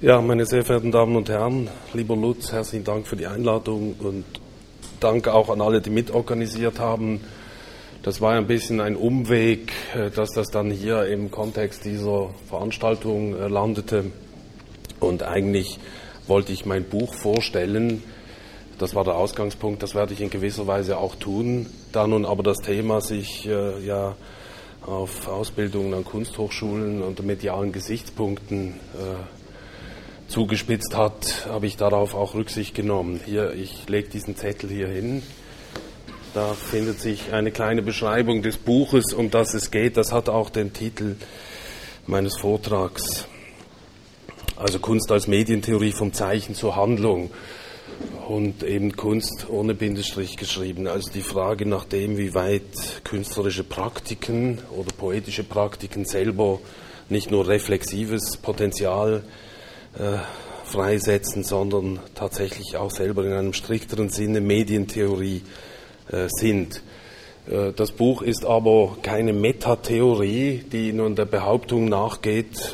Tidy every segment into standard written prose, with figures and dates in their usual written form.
Ja, meine sehr verehrten Damen und Herren, lieber Lutz, herzlichen Dank für die Einladung und danke auch an alle, die mitorganisiert haben. Das war ein bisschen ein Umweg, dass das dann hier im Kontext dieser Veranstaltung landete. Und eigentlich wollte ich mein Buch vorstellen. Das war der Ausgangspunkt, das werde ich in gewisser Weise auch tun. Da nun aber das Thema sich auf Ausbildungen an Kunsthochschulen unter medialen Gesichtspunkten zugespitzt hat, habe ich darauf auch Rücksicht genommen. Hier, ich lege diesen Zettel hier hin. Da findet sich eine kleine Beschreibung des Buches, um das es geht. Das hat auch den Titel meines Vortrags. Also Kunst als Medientheorie vom Zeichen zur Handlung. Und eben Kunst ohne Bindestrich geschrieben. Also die Frage nach dem, wie weit künstlerische Praktiken oder poetische Praktiken selber nicht nur reflexives Potenzial freisetzen, sondern tatsächlich auch selber in einem strikteren Sinne Medientheorie sind. Das Buch ist aber keine Metatheorie, die nun der Behauptung nachgeht,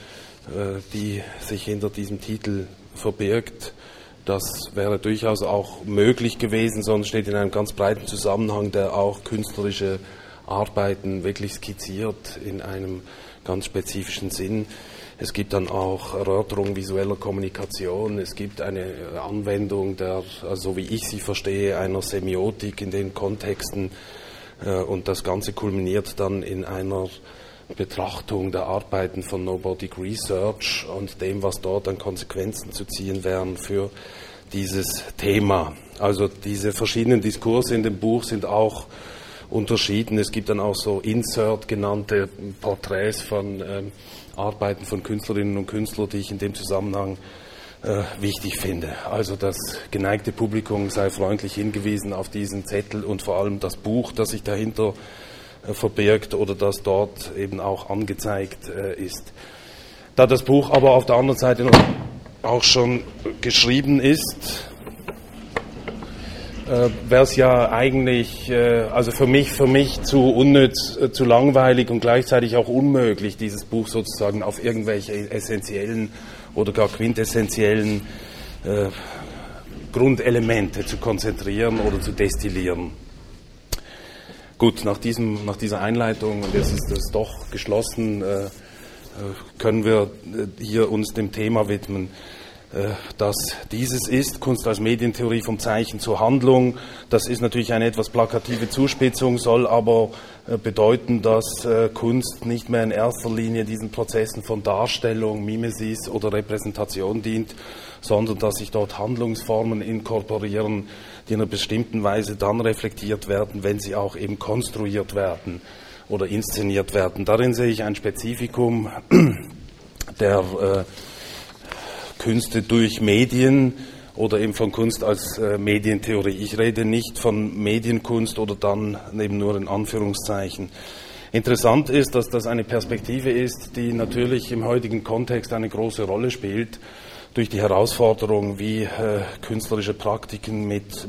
die sich hinter diesem Titel verbirgt. Das wäre durchaus auch möglich gewesen, sondern steht in einem ganz breiten Zusammenhang, der auch künstlerische Arbeiten wirklich skizziert in einem ganz spezifischen Sinn. Es gibt dann auch Erörterungen visueller Kommunikation, es gibt eine Anwendung der, also so wie ich sie verstehe, einer Semiotik in den Kontexten und das Ganze kulminiert dann in einer Betrachtung der Arbeiten von Nobodyc Research und dem, was dort an Konsequenzen zu ziehen wären für dieses Thema. Also diese verschiedenen Diskurse in dem Buch sind auch unterschieden. Es gibt dann auch so Insert genannte Porträts von Arbeiten von Künstlerinnen und Künstlern, die ich in dem Zusammenhang wichtig finde. Also das geneigte Publikum sei freundlich hingewiesen auf diesen Zettel und vor allem das Buch, das sich dahinter verbirgt oder das dort eben auch angezeigt ist. Da das Buch aber auf der anderen Seite auch schon geschrieben ist, wäre es ja eigentlich, also für mich zu unnütz, zu langweilig und gleichzeitig auch unmöglich, dieses Buch sozusagen auf irgendwelche essentiellen oder gar quintessentiellen Grundelemente zu konzentrieren oder zu destillieren. Gut, nach dieser Einleitung, und jetzt ist es doch geschlossen, können wir hier uns dem Thema widmen, dass dieses ist, Kunst als Medientheorie vom Zeichen zur Handlung. Das ist natürlich eine etwas plakative Zuspitzung, soll aber bedeuten, dass Kunst nicht mehr in erster Linie diesen Prozessen von Darstellung, Mimesis oder Repräsentation dient, sondern dass sich dort Handlungsformen inkorporieren, die in einer bestimmten Weise dann reflektiert werden, wenn sie auch eben konstruiert werden oder inszeniert werden. Darin sehe ich ein Spezifikum der Künste durch Medien oder eben von Kunst als Medientheorie. Ich rede nicht von Medienkunst oder dann eben nur in Anführungszeichen. Interessant ist, dass das eine Perspektive ist, die natürlich im heutigen Kontext eine große Rolle spielt, durch die Herausforderung, wie künstlerische Praktiken mit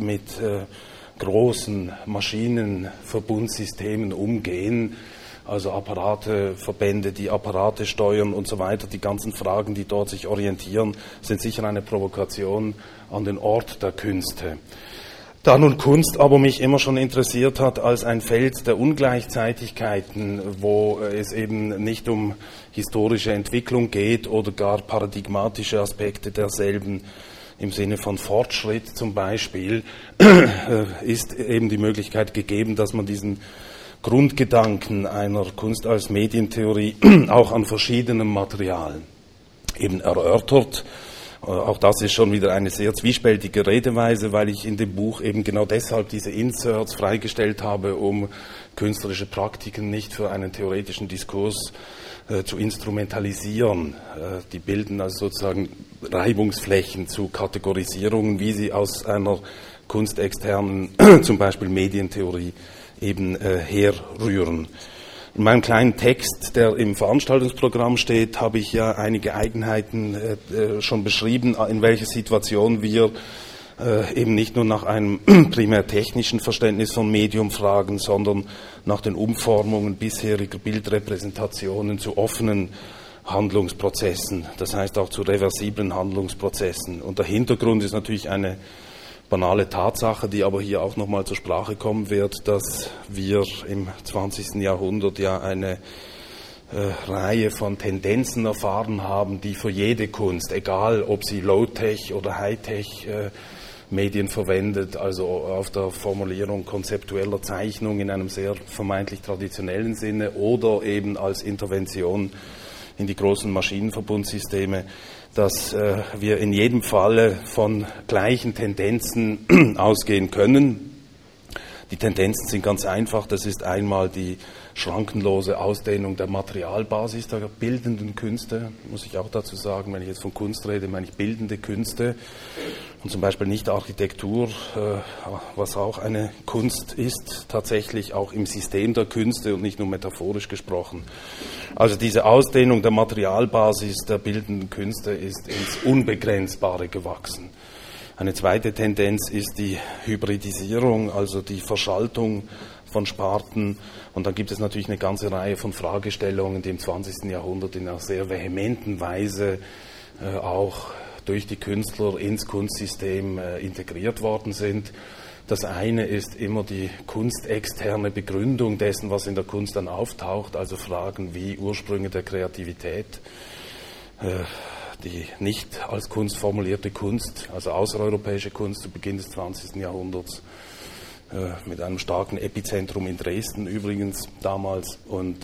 großen Maschinenverbundsystemen umgehen, also Apparate, Verbände, die Apparate steuern und so weiter. Die ganzen Fragen, die dort sich orientieren, sind sicher eine Provokation an den Ort der Künste. Da nun Kunst aber mich immer schon interessiert hat als ein Feld der Ungleichzeitigkeiten, wo es eben nicht um historische Entwicklung geht oder gar paradigmatische Aspekte derselben im Sinne von Fortschritt zum Beispiel, ist eben die Möglichkeit gegeben, dass man diesen Grundgedanken einer Kunst als Medientheorie auch an verschiedenen Materialien eben erörtert. Auch das ist schon wieder eine sehr zwiespältige Redeweise, weil ich in dem Buch eben genau deshalb diese Inserts freigestellt habe, um künstlerische Praktiken nicht für einen theoretischen Diskurs zu instrumentalisieren. Die bilden also sozusagen Reibungsflächen zu Kategorisierungen, wie sie aus einer kunstexternen, zum Beispiel Medientheorie, eben herrühren. In meinem kleinen Text, der im Veranstaltungsprogramm steht, habe ich ja einige Eigenheiten schon beschrieben, in welcher Situation wir eben nicht nur nach einem primär technischen Verständnis von Medium fragen, sondern nach den Umformungen bisheriger Bildrepräsentationen zu offenen Handlungsprozessen, das heißt auch zu reversiblen Handlungsprozessen. Und der Hintergrund ist natürlich eine banale Tatsache, die aber hier auch nochmal zur Sprache kommen wird, dass wir im 20. Jahrhundert ja eine Reihe von Tendenzen erfahren haben, die für jede Kunst, egal ob sie Low-Tech oder High-Tech Medien verwendet, also auf der Formulierung konzeptueller Zeichnung in einem sehr vermeintlich traditionellen Sinne oder eben als Intervention in die großen Maschinenverbundsysteme, dass wir in jedem Falle von gleichen Tendenzen ausgehen können. Die Tendenzen sind ganz einfach. Das ist einmal die schrankenlose Ausdehnung der Materialbasis der bildenden Künste, muss ich auch dazu sagen. Wenn ich jetzt von Kunst rede, meine ich bildende Künste und zum Beispiel nicht Architektur, was auch eine Kunst ist, tatsächlich auch im System der Künste und nicht nur metaphorisch gesprochen. Also diese Ausdehnung der Materialbasis der bildenden Künste ist ins Unbegrenzbare gewachsen. Eine zweite Tendenz ist die Hybridisierung, also die Verschaltung von Sparten. Und dann gibt es natürlich eine ganze Reihe von Fragestellungen, die im 20. Jahrhundert in einer sehr vehementen Weise auch durch die Künstler ins Kunstsystem integriert worden sind. Das eine ist immer die kunstexterne Begründung dessen, was in der Kunst dann auftaucht, also Fragen wie Ursprünge der Kreativität, die nicht als Kunst formulierte Kunst, also außereuropäische Kunst zu Beginn des 20. Jahrhunderts, mit einem starken Epizentrum in Dresden übrigens damals. Und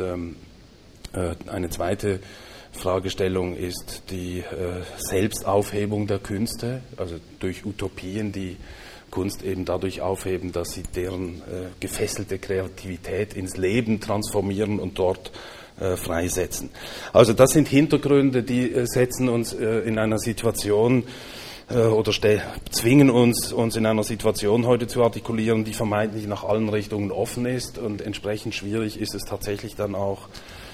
eine zweite Fragestellung ist die Selbstaufhebung der Künste, also durch Utopien, die Kunst eben dadurch aufheben, dass sie deren gefesselte Kreativität ins Leben transformieren und dort freisetzen. Also das sind Hintergründe, die setzen uns in einer Situation oder zwingen uns in einer Situation heute zu artikulieren, die vermeintlich nach allen Richtungen offen ist, und entsprechend schwierig ist es tatsächlich dann auch,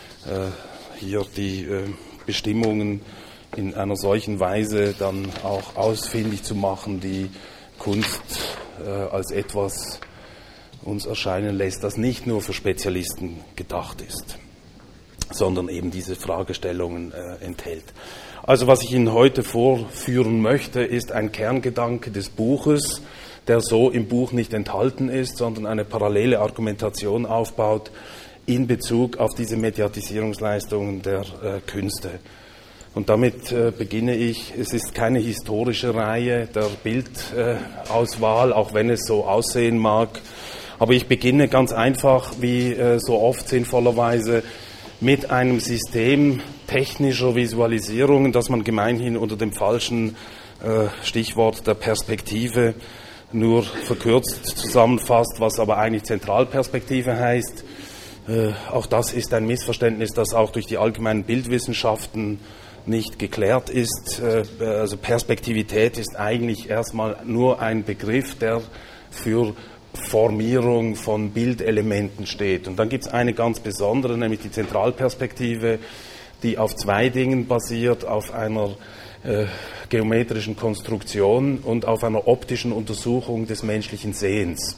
hier die Bestimmungen in einer solchen Weise dann auch ausfindig zu machen, die Kunst als etwas uns erscheinen lässt, das nicht nur für Spezialisten gedacht ist, sondern eben diese Fragestellungen enthält. Also was ich Ihnen heute vorführen möchte, ist ein Kerngedanke des Buches, der so im Buch nicht enthalten ist, sondern eine parallele Argumentation aufbaut in Bezug auf diese Mediatisierungsleistungen der Künste. Und damit beginne ich. Es ist keine historische Reihe der Bildauswahl, auch wenn es so aussehen mag. Aber ich beginne ganz einfach, wie so oft sinnvollerweise, mit einem System technischer Visualisierungen, das man gemeinhin unter dem falschen Stichwort der Perspektive nur verkürzt zusammenfasst, was aber eigentlich Zentralperspektive heißt. Auch das ist ein Missverständnis, das auch durch die allgemeinen Bildwissenschaften nicht geklärt ist. Also Perspektivität ist eigentlich erstmal nur ein Begriff, der für Formierung von Bildelementen steht. Und dann gibt es eine ganz besondere, nämlich die Zentralperspektive, die auf zwei Dingen basiert, auf einer geometrischen Konstruktion und auf einer optischen Untersuchung des menschlichen Sehens.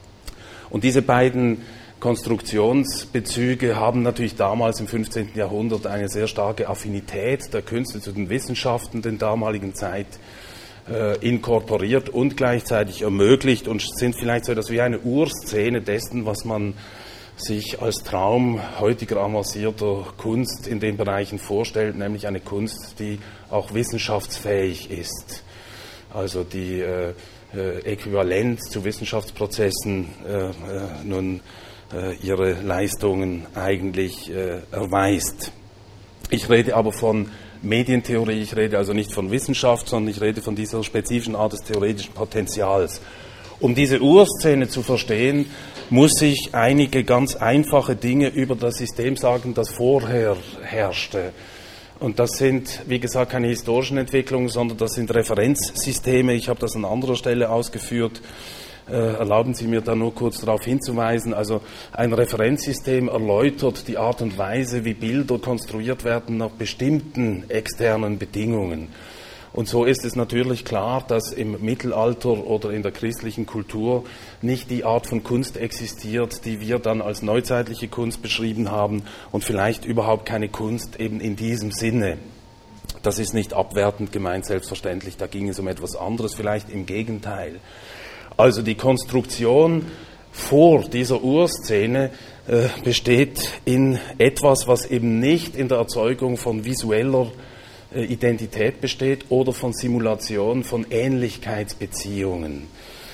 Und diese beiden Konstruktionsbezüge haben natürlich damals im 15. Jahrhundert eine sehr starke Affinität der Künste zu den Wissenschaften der damaligen Zeit inkorporiert und gleichzeitig ermöglicht und sind vielleicht so etwas wie eine Urszene dessen, was man sich als Traum heutiger avancierter Kunst in den Bereichen vorstellt, nämlich eine Kunst, die auch wissenschaftsfähig ist, also die äquivalent zu Wissenschaftsprozessen nun ihre Leistungen eigentlich erweist. Ich rede aber von Medientheorie, ich rede also nicht von Wissenschaft, sondern ich rede von dieser spezifischen Art des theoretischen Potenzials. Um diese Urszene zu verstehen, muss ich einige ganz einfache Dinge über das System sagen, das vorher herrschte. Und das sind, wie gesagt, keine historischen Entwicklungen, sondern das sind Referenzsysteme. Ich habe das an anderer Stelle ausgeführt. Erlauben Sie mir da nur kurz darauf hinzuweisen. Also ein Referenzsystem erläutert die Art und Weise, wie Bilder konstruiert werden nach bestimmten externen Bedingungen. Und so ist es natürlich klar, dass im Mittelalter oder in der christlichen Kultur nicht die Art von Kunst existiert, die wir dann als neuzeitliche Kunst beschrieben haben und vielleicht überhaupt keine Kunst eben in diesem Sinne. Das ist nicht abwertend gemeint, selbstverständlich, da ging es um etwas anderes, vielleicht im Gegenteil. Also die Konstruktion vor dieser Urszene besteht in etwas, was eben nicht in der Erzeugung von visueller Identität besteht oder von Simulation von Ähnlichkeitsbeziehungen.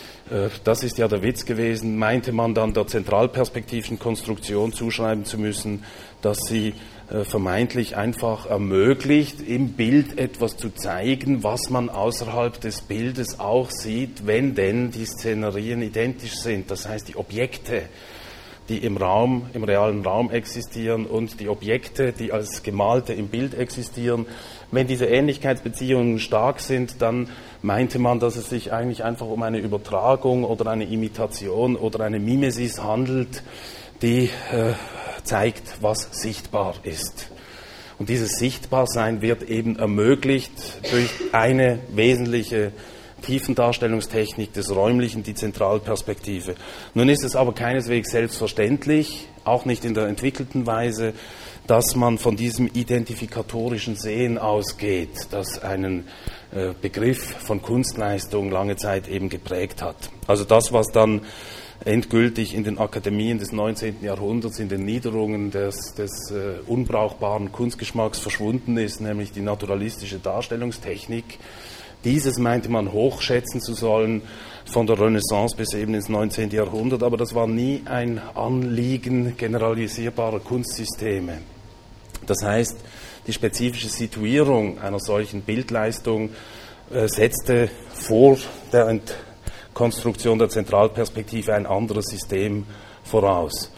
Das ist ja der Witz gewesen, meinte man dann der zentralperspektivischen Konstruktion zuschreiben zu müssen, dass sie vermeintlich einfach ermöglicht, im Bild etwas zu zeigen, was man außerhalb des Bildes auch sieht, wenn denn die Szenerien identisch sind. Das heißt, die Objekte, die im realen Raum existieren und die Objekte, die als Gemalte im Bild existieren. Wenn diese Ähnlichkeitsbeziehungen stark sind, dann meinte man, dass es sich eigentlich einfach um eine Übertragung oder eine Imitation oder eine Mimesis handelt, die zeigt, was sichtbar ist. Und dieses Sichtbarsein wird eben ermöglicht durch eine wesentliche Tiefendarstellungstechnik des Räumlichen, die Zentralperspektive. Nun ist es aber keineswegs selbstverständlich, auch nicht in der entwickelten Weise, dass man von diesem identifikatorischen Sehen ausgeht, das einen Begriff von Kunstleistung lange Zeit eben geprägt hat. Also das, was dann endgültig in den Akademien des 19. Jahrhunderts, in den Niederungen des unbrauchbaren Kunstgeschmacks verschwunden ist, nämlich die naturalistische Darstellungstechnik. Dieses meinte man hochschätzen zu sollen, von der Renaissance bis eben ins 19. Jahrhundert, aber das war nie ein Anliegen generalisierbarer Kunstsysteme. Das heißt, die spezifische Situierung einer solchen Bildleistung setzte vor der Konstruktion der Zentralperspektive ein anderes System voraus.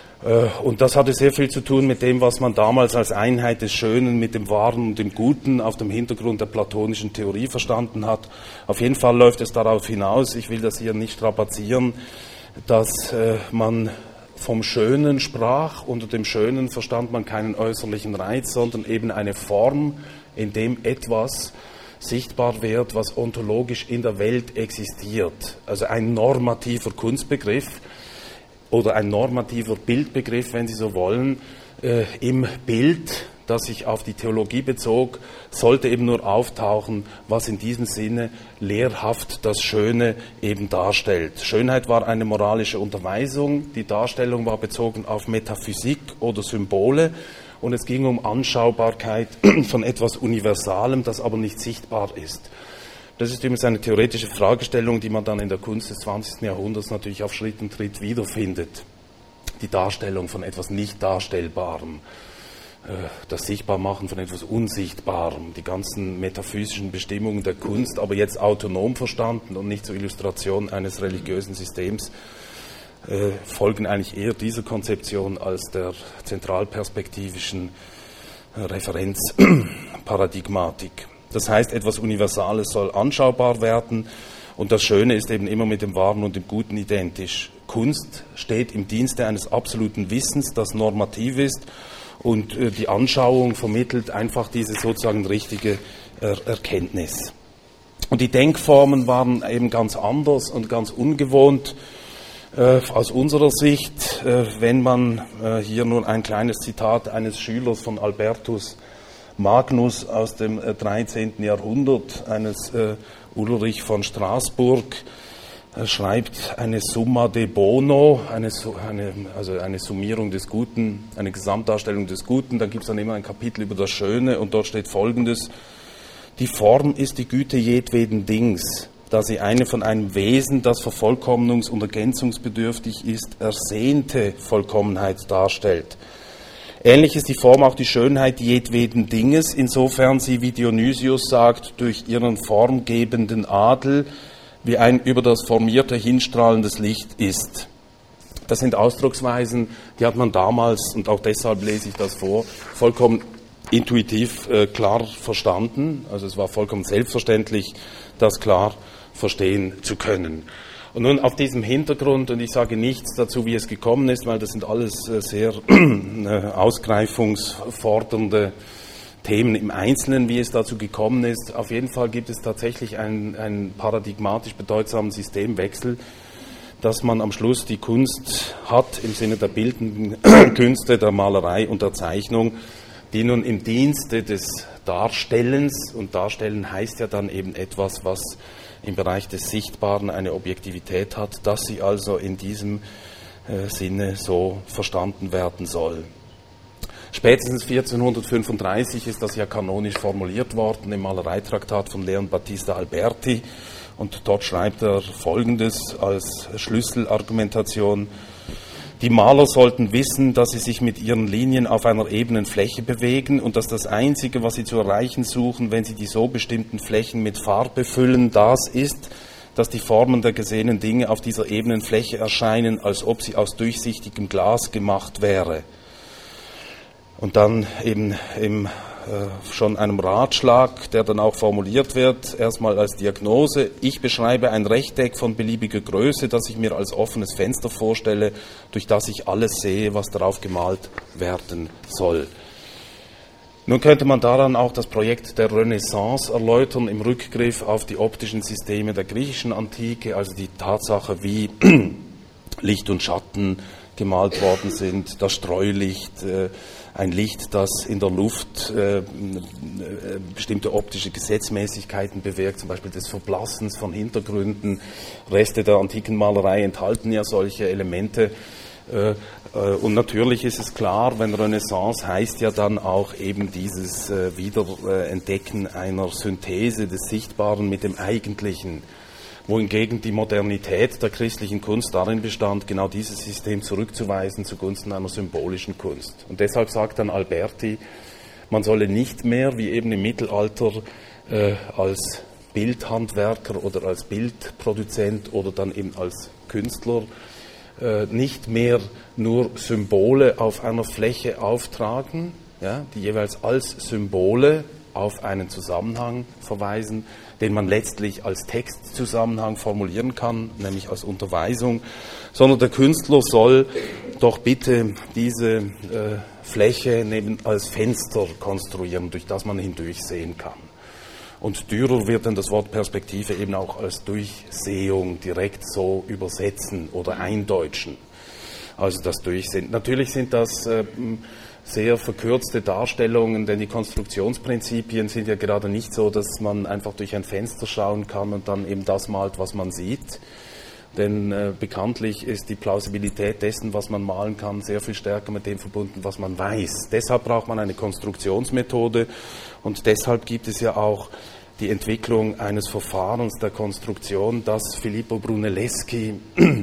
Und das hatte sehr viel zu tun mit dem, was man damals als Einheit des Schönen mit dem Wahren und dem Guten auf dem Hintergrund der platonischen Theorie verstanden hat. Auf jeden Fall läuft es darauf hinaus, ich will das hier nicht strapazieren, dass man vom Schönen sprach. Unter dem Schönen verstand man keinen äußerlichen Reiz, sondern eben eine Form, in dem etwas sichtbar wird, was ontologisch in der Welt existiert. Also ein normativer Kunstbegriff oder ein normativer Bildbegriff, wenn Sie so wollen, im Bild, das sich auf die Theologie bezog, sollte eben nur auftauchen, was in diesem Sinne lehrhaft das Schöne eben darstellt. Schönheit war eine moralische Unterweisung, die Darstellung war bezogen auf Metaphysik oder Symbole und es ging um Anschaubarkeit von etwas Universalem, das aber nicht sichtbar ist. Das ist übrigens eine theoretische Fragestellung, die man dann in der Kunst des 20. Jahrhunderts natürlich auf Schritt und Tritt wiederfindet. Die Darstellung von etwas nicht Darstellbarem, das Sichtbarmachen von etwas Unsichtbarem, die ganzen metaphysischen Bestimmungen der Kunst, aber jetzt autonom verstanden und nicht zur Illustration eines religiösen Systems, folgen eigentlich eher dieser Konzeption als der zentralperspektivischen Referenzparadigmatik. Das heißt, etwas Universales soll anschaubar werden und das Schöne ist eben immer mit dem Wahren und dem Guten identisch. Kunst steht im Dienste eines absoluten Wissens, das normativ ist und die Anschauung vermittelt einfach diese sozusagen richtige Erkenntnis. Und die Denkformen waren eben ganz anders und ganz ungewohnt aus unserer Sicht, wenn man hier nur ein kleines Zitat eines Schülers von Albertus Magnus aus dem 13. Jahrhundert, eines Ulrich von Straßburg, schreibt eine Summa de Bono, eine Summierung des Guten, eine Gesamtdarstellung des Guten. Da gibt es dann immer ein Kapitel über das Schöne und dort steht Folgendes: Die Form ist die Güte jedweden Dings, da sie eine von einem Wesen, das vervollkommnungs- und ergänzungsbedürftig ist, ersehnte Vollkommenheit darstellt. Ähnlich ist die Form auch die Schönheit jedweden Dinges, insofern sie, wie Dionysius sagt, durch ihren formgebenden Adel wie ein über das Formierte hinstrahlendes Licht ist. Das sind Ausdrucksweisen, die hat man damals, und auch deshalb lese ich das vor, vollkommen intuitiv klar verstanden. Also es war vollkommen selbstverständlich, das klar verstehen zu können. Und nun auf diesem Hintergrund, und ich sage nichts dazu, wie es gekommen ist, weil das sind alles sehr ausgreifungsfordernde Themen im Einzelnen, wie es dazu gekommen ist. Auf jeden Fall gibt es tatsächlich einen paradigmatisch bedeutsamen Systemwechsel, dass man am Schluss die Kunst hat im Sinne der bildenden Künste, der Malerei und der Zeichnung, die nun im Dienste des Darstellens, und Darstellen heißt ja dann eben etwas, was im Bereich des Sichtbaren eine Objektivität hat, dass sie also in diesem Sinne so verstanden werden soll. Spätestens 1435 ist das ja kanonisch formuliert worden im Malereitraktat von Leon Battista Alberti, und dort schreibt er Folgendes als Schlüsselargumentation: Die Maler sollten wissen, dass sie sich mit ihren Linien auf einer ebenen Fläche bewegen und dass das Einzige, was sie zu erreichen suchen, wenn sie die so bestimmten Flächen mit Farbe füllen, das ist, dass die Formen der gesehenen Dinge auf dieser ebenen Fläche erscheinen, als ob sie aus durchsichtigem Glas gemacht wäre. Und dann eben schon einem Ratschlag, der dann auch formuliert wird, erstmal als Diagnose: Ich beschreibe ein Rechteck von beliebiger Größe, das ich mir als offenes Fenster vorstelle, durch das ich alles sehe, was darauf gemalt werden soll. Nun könnte man daran auch das Projekt der Renaissance erläutern, im Rückgriff auf die optischen Systeme der griechischen Antike, also die Tatsache, wie Licht und Schatten gemalt worden sind, das Streulicht, ein Licht, das in der Luft bestimmte optische Gesetzmäßigkeiten bewirkt, zum Beispiel des Verblassens von Hintergründen. Reste der antiken Malerei enthalten ja solche Elemente. Und natürlich ist es klar, wenn Renaissance heißt ja dann auch eben dieses Wiederentdecken einer Synthese des Sichtbaren mit dem Eigentlichen, wohingegen die Modernität der christlichen Kunst darin bestand, genau dieses System zurückzuweisen zugunsten einer symbolischen Kunst. Und deshalb sagt dann Alberti, man solle nicht mehr, wie eben im Mittelalter, als Bildhandwerker oder als Bildproduzent oder dann eben als Künstler nicht mehr nur Symbole auf einer Fläche auftragen, ja, die jeweils als Symbole auf einen Zusammenhang verweisen, den man letztlich als Textzusammenhang formulieren kann, nämlich als Unterweisung, sondern der Künstler soll doch bitte diese Fläche als Fenster konstruieren, durch das man hindurchsehen kann. Und Dürer wird dann das Wort Perspektive eben auch als Durchsehung direkt so übersetzen oder eindeutschen. Also das Durchsehen. Natürlich sind das sehr verkürzte Darstellungen, denn die Konstruktionsprinzipien sind ja gerade nicht so, dass man einfach durch ein Fenster schauen kann und dann eben das malt, was man sieht. Denn bekanntlich ist die Plausibilität dessen, was man malen kann, sehr viel stärker mit dem verbunden, was man weiß. Deshalb braucht man eine Konstruktionsmethode und deshalb gibt es ja auch die Entwicklung eines Verfahrens der Konstruktion, das Filippo Brunelleschi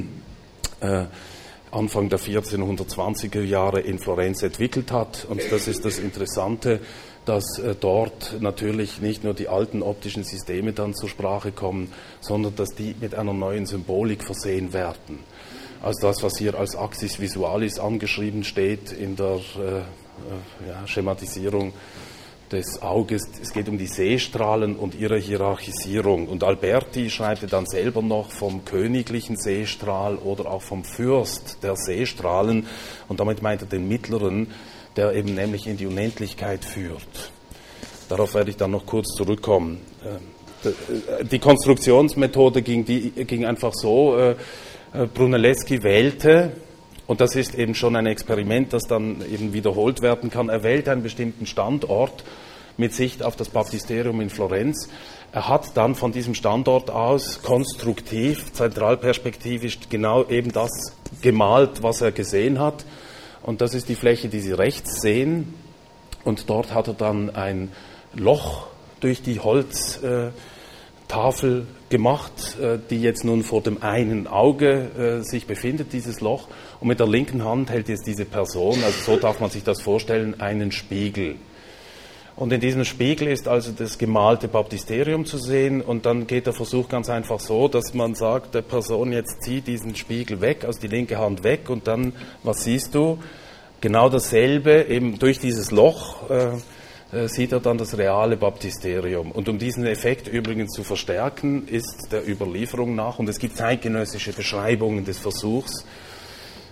Anfang der 1420er Jahre in Florenz entwickelt hat. Und das ist das Interessante, dass dort natürlich nicht nur die alten optischen Systeme dann zur Sprache kommen, sondern dass die mit einer neuen Symbolik versehen werden. Also das, was hier als Axis Visualis angeschrieben steht in der Schematisierung des Auges, es geht um die Sehstrahlen und ihre Hierarchisierung. Und Alberti schreibt dann selber noch vom königlichen Sehstrahl oder auch vom Fürst der Sehstrahlen. Und damit meint er den mittleren, der eben nämlich in die Unendlichkeit führt. Darauf werde ich dann noch kurz zurückkommen. Die Konstruktionsmethode ging einfach so, Brunelleschi wählte, und das ist eben schon ein Experiment, das dann eben wiederholt werden kann. Er wählt einen bestimmten Standort mit Sicht auf das Baptisterium in Florenz. Er hat dann von diesem Standort aus konstruktiv, zentralperspektivisch genau eben das gemalt, was er gesehen hat. Und das ist die Fläche, die Sie rechts sehen. Und dort hat er dann ein Loch durch die Holztafel gemacht, die jetzt nun vor dem einen Auge sich befindet, dieses Loch. Und mit der linken Hand hält jetzt diese Person, also so darf man sich das vorstellen, einen Spiegel. Und in diesem Spiegel ist also das gemalte Baptisterium zu sehen. Und dann geht der Versuch ganz einfach so, dass man sagt, der Person jetzt zieht diesen Spiegel weg, also die linke Hand weg. Und dann, was siehst du? Genau dasselbe, eben durch dieses Loch sieht er dann das reale Baptisterium. Und um diesen Effekt übrigens zu verstärken, ist der Überlieferung nach, und es gibt zeitgenössische Beschreibungen des Versuchs,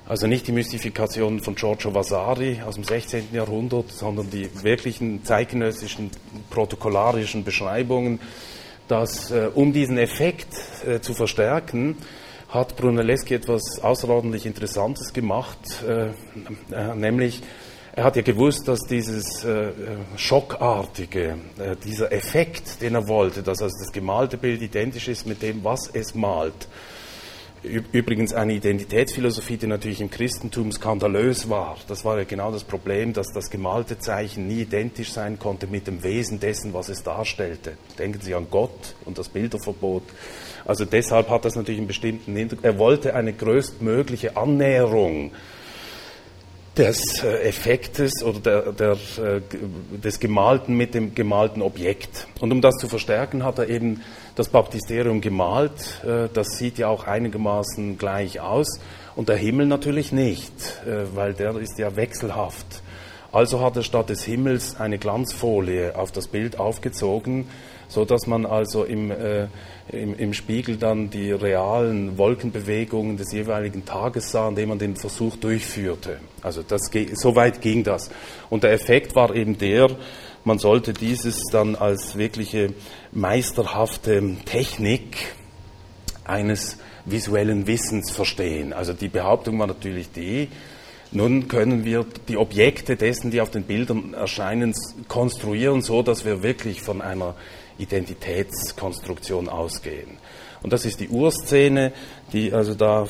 Also nicht die Mystifikationen von Giorgio Vasari aus dem 16. Jahrhundert, sondern die wirklichen zeitgenössischen protokollarischen Beschreibungen, dass um diesen Effekt zu verstärken, hat Brunelleschi etwas außerordentlich Interessantes gemacht, nämlich er hat ja gewusst, dass dieses Schockartige, dieser Effekt, den er wollte, dass also das gemalte Bild identisch ist mit dem, was es malt. Übrigens eine Identitätsphilosophie, die natürlich im Christentum skandalös war. Das war ja genau das Problem, dass das gemalte Zeichen nie identisch sein konnte mit dem Wesen dessen, was es darstellte. Denken Sie an Gott und das Bilderverbot. Also deshalb hat das natürlich einen bestimmten Hintergrund. Er wollte eine größtmögliche Annäherung des Effektes oder des Gemalten mit dem gemalten Objekt. Und um das zu verstärken, hat er eben das Baptisterium gemalt. Das sieht ja auch einigermaßen gleich aus. Und der Himmel natürlich nicht, weil der ist ja wechselhaft. Also hat er statt des Himmels eine Glanzfolie auf das Bild aufgezogen, so dass man also im Spiegel dann die realen Wolkenbewegungen des jeweiligen Tages sah, indem man den Versuch durchführte. Also so weit ging das. Und der Effekt war eben der, man sollte dieses dann als wirkliche meisterhafte Technik eines visuellen Wissens verstehen. Also die Behauptung war natürlich die, nun können wir die Objekte dessen, die auf den Bildern erscheinen, konstruieren, so dass wir wirklich von einer Identitätskonstruktion ausgehen. Und das ist die Urszene, die also da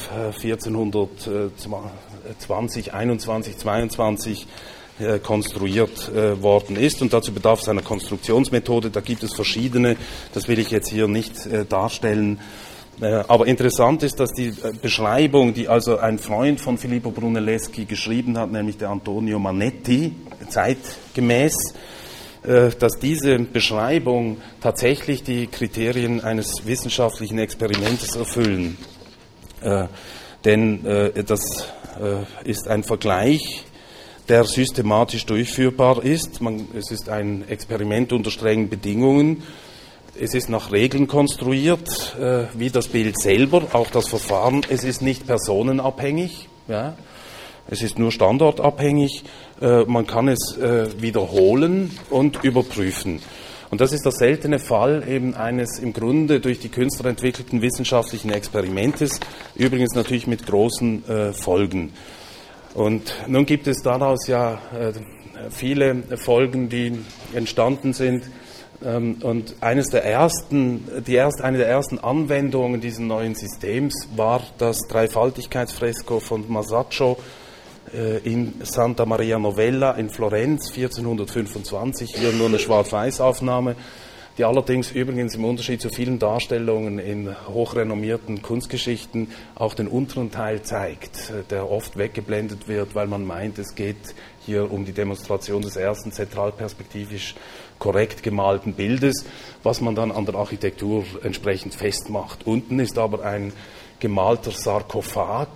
1420, 21, 22 konstruiert worden ist. Und dazu bedarf es einer Konstruktionsmethode. Da gibt es verschiedene, das will ich jetzt hier nicht darstellen. Aber interessant ist, dass die Beschreibung, die also ein Freund von Filippo Brunelleschi geschrieben hat, nämlich der Antonio Manetti, zeitgemäß, dass diese Beschreibung tatsächlich die Kriterien eines wissenschaftlichen Experimentes erfüllen. Denn das ist ein Vergleich, der systematisch durchführbar ist. Es ist ein Experiment unter strengen Bedingungen. Es ist nach Regeln konstruiert, wie das Bild selber, auch das Verfahren. Es ist nicht personenabhängig, ja. Es ist nur standortabhängig. Man kann es wiederholen und überprüfen. Und das ist der seltene Fall eben eines im Grunde durch die Künstler entwickelten wissenschaftlichen Experimentes, übrigens natürlich mit großen Folgen. Und nun gibt es daraus ja viele Folgen, die entstanden sind. Und eine der ersten Anwendungen dieses neuen Systems war das Dreifaltigkeitsfresko von Masaccio in Santa Maria Novella in Florenz 1425, hier nur eine Schwarz-Weiß-Aufnahme, die allerdings übrigens im Unterschied zu vielen Darstellungen in hochrenommierten Kunstgeschichten auch den unteren Teil zeigt, der oft weggeblendet wird, weil man meint, es geht hier um die Demonstration des ersten zentralperspektivisch korrekt gemalten Bildes, was man dann an der Architektur entsprechend festmacht. Unten ist aber ein gemalter Sarkophag,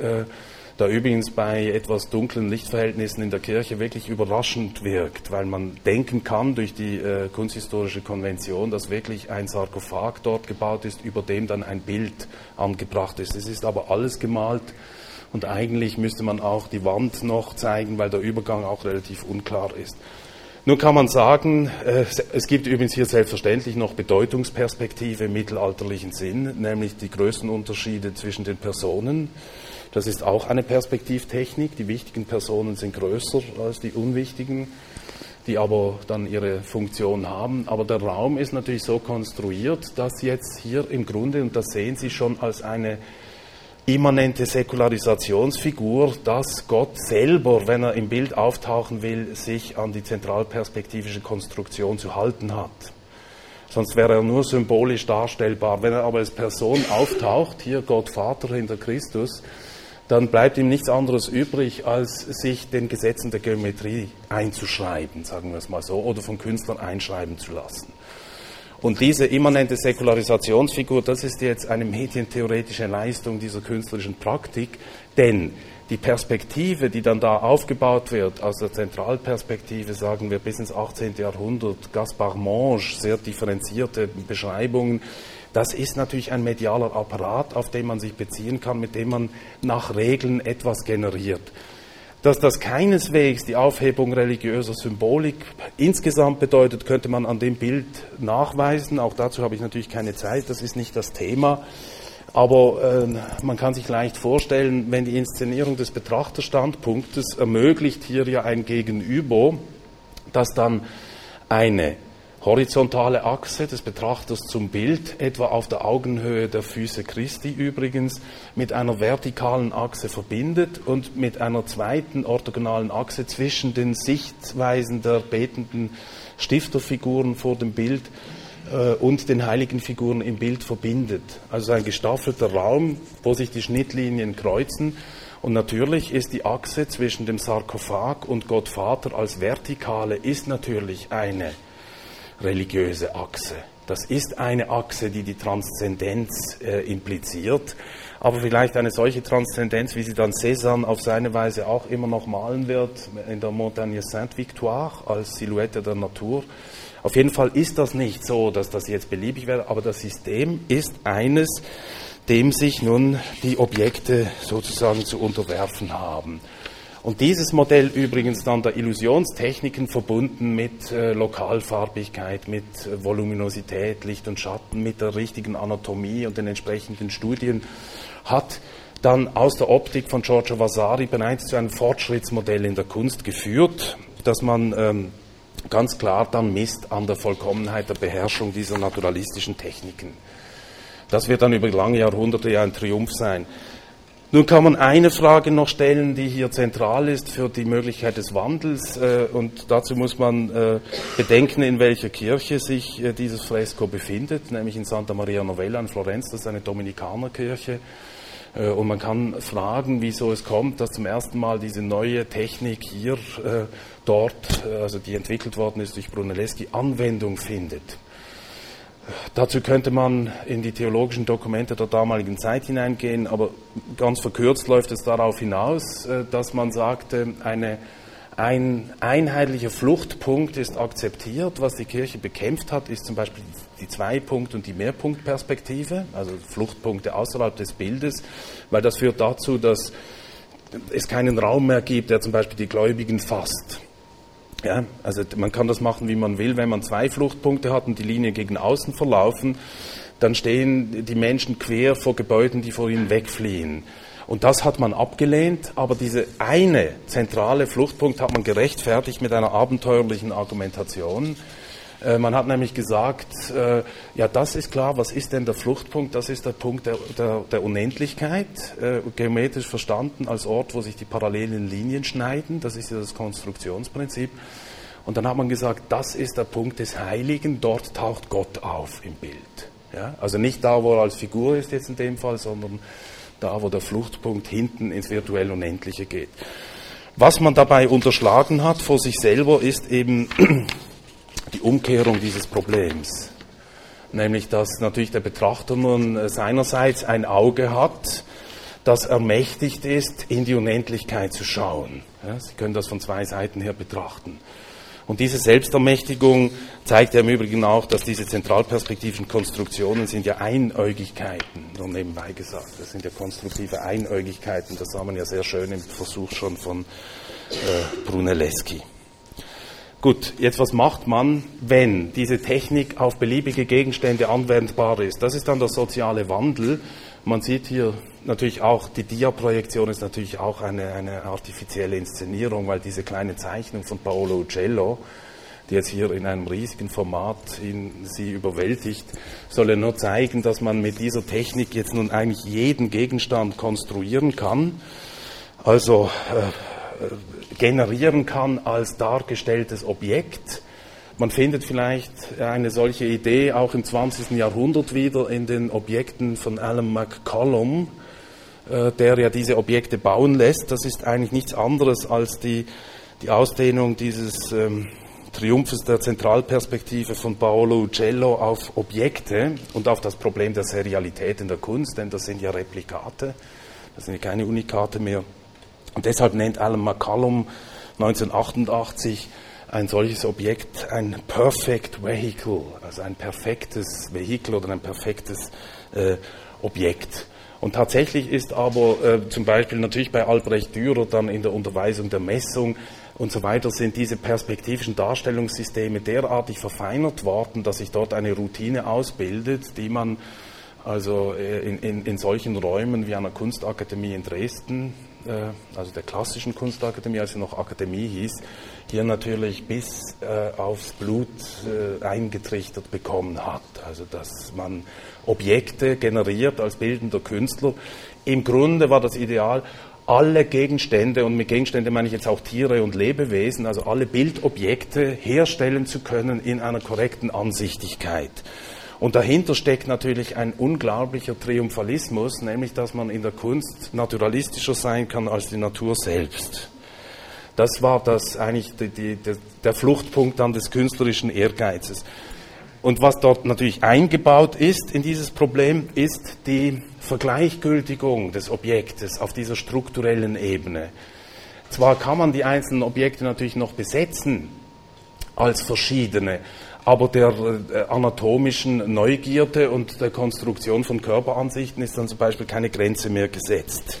der übrigens bei etwas dunklen Lichtverhältnissen in der Kirche wirklich überraschend wirkt, weil man denken kann durch die kunsthistorische Konvention, dass wirklich ein Sarkophag dort gebaut ist, über dem dann ein Bild angebracht ist. Es ist aber alles gemalt und eigentlich müsste man auch die Wand noch zeigen, weil der Übergang auch relativ unklar ist. Nun kann man sagen, es gibt übrigens hier selbstverständlich noch Bedeutungsperspektive im mittelalterlichen Sinn, nämlich die Größenunterschiede zwischen den Personen. Das ist auch eine Perspektivtechnik. Die wichtigen Personen sind größer als die unwichtigen, die aber dann ihre Funktion haben. Aber der Raum ist natürlich so konstruiert, dass jetzt hier im Grunde, und das sehen Sie schon als eine immanente Säkularisationsfigur, dass Gott selber, wenn er im Bild auftauchen will, sich an die zentralperspektivische Konstruktion zu halten hat. Sonst wäre er nur symbolisch darstellbar. Wenn er aber als Person auftaucht, hier Gott Vater hinter Christus, dann bleibt ihm nichts anderes übrig, als sich den Gesetzen der Geometrie einzuschreiben, sagen wir es mal so, oder von Künstlern einschreiben zu lassen. Und diese immanente Säkularisationsfigur, das ist jetzt eine medientheoretische Leistung dieser künstlerischen Praktik, denn die Perspektive, die dann da aufgebaut wird, aus der Zentralperspektive, sagen wir bis ins 18. Jahrhundert, Gaspard Monge, sehr differenzierte Beschreibungen, das ist natürlich ein medialer Apparat, auf den man sich beziehen kann, mit dem man nach Regeln etwas generiert. Dass das keineswegs die Aufhebung religiöser Symbolik insgesamt bedeutet, könnte man an dem Bild nachweisen. Auch dazu habe ich natürlich keine Zeit, das ist nicht das Thema. Aber man kann sich leicht vorstellen, wenn die Inszenierung des Betrachterstandpunktes ermöglicht hier ja ein Gegenüber, das dann eine horizontale Achse des Betrachters zum Bild, etwa auf der Augenhöhe der Füße Christi übrigens, mit einer vertikalen Achse verbindet und mit einer zweiten orthogonalen Achse zwischen den Sichtweisen der betenden Stifterfiguren vor dem Bild und den heiligen Figuren im Bild verbindet. Also ein gestaffelter Raum, wo sich die Schnittlinien kreuzen. Und natürlich ist die Achse zwischen dem Sarkophag und Gott Vater als vertikale, ist natürlich eine religiöse Achse. Das ist eine Achse, die die Transzendenz impliziert, aber vielleicht eine solche Transzendenz, wie sie dann Cézanne auf seine Weise auch immer noch malen wird, in der Montagne Sainte-Victoire als Silhouette der Natur. Auf jeden Fall ist das nicht so, dass das jetzt beliebig wäre, aber das System ist eines, dem sich nun die Objekte sozusagen zu unterwerfen haben. Und dieses Modell übrigens dann der Illusionstechniken verbunden mit Lokalfarbigkeit, mit Voluminosität, Licht und Schatten, mit der richtigen Anatomie und den entsprechenden Studien, hat dann aus der Optik von Giorgio Vasari bereits zu einem Fortschrittsmodell in der Kunst geführt, dass man ganz klar dann misst an der Vollkommenheit der Beherrschung dieser naturalistischen Techniken. Das wird dann über lange Jahrhunderte ja ein Triumph sein. Nun kann man eine Frage noch stellen, die hier zentral ist für die Möglichkeit des Wandels, und dazu muss man bedenken, in welcher Kirche sich dieses Fresko befindet, nämlich in Santa Maria Novella in Florenz, das ist eine Dominikanerkirche, und man kann fragen, wieso es kommt, dass zum ersten Mal diese neue Technik hier, dort, also die entwickelt worden ist durch Brunelleschi, Anwendung findet. Dazu könnte man in die theologischen Dokumente der damaligen Zeit hineingehen, aber ganz verkürzt läuft es darauf hinaus, dass man sagte, ein einheitlicher Fluchtpunkt ist akzeptiert. Was die Kirche bekämpft hat, ist zum Beispiel die Zwei-Punkt- und die Mehrpunktperspektive, also Fluchtpunkte außerhalb des Bildes, weil das führt dazu, dass es keinen Raum mehr gibt, der zum Beispiel die Gläubigen fasst. Ja, also man kann das machen, wie man will. Wenn man zwei Fluchtpunkte hat und die Linien gegen außen verlaufen, dann stehen die Menschen quer vor Gebäuden, die vor ihnen wegfliehen. Und das hat man abgelehnt, aber diese eine zentrale Fluchtpunkt hat man gerechtfertigt mit einer abenteuerlichen Argumentation. Man hat nämlich gesagt, ja, das ist klar, was ist denn der Fluchtpunkt? Das ist der Punkt der Unendlichkeit, geometrisch verstanden als Ort, wo sich die parallelen Linien schneiden. Das ist ja das Konstruktionsprinzip. Und dann hat man gesagt, das ist der Punkt des Heiligen, dort taucht Gott auf im Bild. Ja? Also nicht da, wo er als Figur ist jetzt in dem Fall, sondern da, wo der Fluchtpunkt hinten ins virtuell Unendliche geht. Was man dabei unterschlagen hat vor sich selber, ist eben die Umkehrung dieses Problems, nämlich dass natürlich der Betrachter nun seinerseits ein Auge hat, das ermächtigt ist, in die Unendlichkeit zu schauen. Ja, Sie können das von zwei Seiten her betrachten. Und diese Selbstermächtigung zeigt ja im Übrigen auch, dass diese zentralperspektivischen Konstruktionen sind ja Einäugigkeiten, nur nebenbei gesagt. Das sind ja konstruktive Einäugigkeiten, das sah man ja sehr schön im Versuch schon von Brunelleschi. Gut, jetzt was macht man, wenn diese Technik auf beliebige Gegenstände anwendbar ist? Das ist dann der soziale Wandel. Man sieht hier natürlich auch, die Dia-Projektion ist natürlich auch eine artifizielle Inszenierung, weil diese kleine Zeichnung von Paolo Uccello, die jetzt hier in einem riesigen Format sie überwältigt, soll ja nur zeigen, dass man mit dieser Technik jetzt nun eigentlich jeden Gegenstand konstruieren kann, also generieren kann als dargestelltes Objekt. Man findet vielleicht eine solche Idee auch im 20. Jahrhundert wieder in den Objekten von Alan McCollum, der ja diese Objekte bauen lässt. Das ist eigentlich nichts anderes als die Ausdehnung dieses Triumphes der Zentralperspektive von Paolo Uccello auf Objekte und auf das Problem der Serialität in der Kunst, denn das sind ja Replikate, das sind ja keine Unikate mehr. Und deshalb nennt Alan McCallum 1988 ein solches Objekt ein Perfect Vehicle, also ein perfektes Vehikel oder ein perfektes Objekt. Und tatsächlich ist aber zum Beispiel natürlich bei Albrecht Dürer dann in der Unterweisung der Messung und so weiter sind diese perspektivischen Darstellungssysteme derartig verfeinert worden, dass sich dort eine Routine ausbildet, die man also in solchen Räumen wie einer Kunstakademie in Dresden, also der klassischen Kunstakademie, als sie noch Akademie hieß, hier natürlich bis aufs Blut eingetrichtert bekommen hat. Also dass man Objekte generiert als bildender Künstler. Im Grunde war das Ideal, alle Gegenstände, und mit Gegenstände meine ich jetzt auch Tiere und Lebewesen, also alle Bildobjekte herstellen zu können in einer korrekten Ansichtigkeit. Und dahinter steckt natürlich ein unglaublicher Triumphalismus, nämlich dass man in der Kunst naturalistischer sein kann als die Natur selbst. Das war das eigentlich der Fluchtpunkt dann des künstlerischen Ehrgeizes. Und was dort natürlich eingebaut ist in dieses Problem, ist die Vergleichgültigung des Objektes auf dieser strukturellen Ebene. Zwar kann man die einzelnen Objekte natürlich noch besetzen als verschiedene, aber der anatomischen Neugierde und der Konstruktion von Körperansichten ist dann zum Beispiel keine Grenze mehr gesetzt.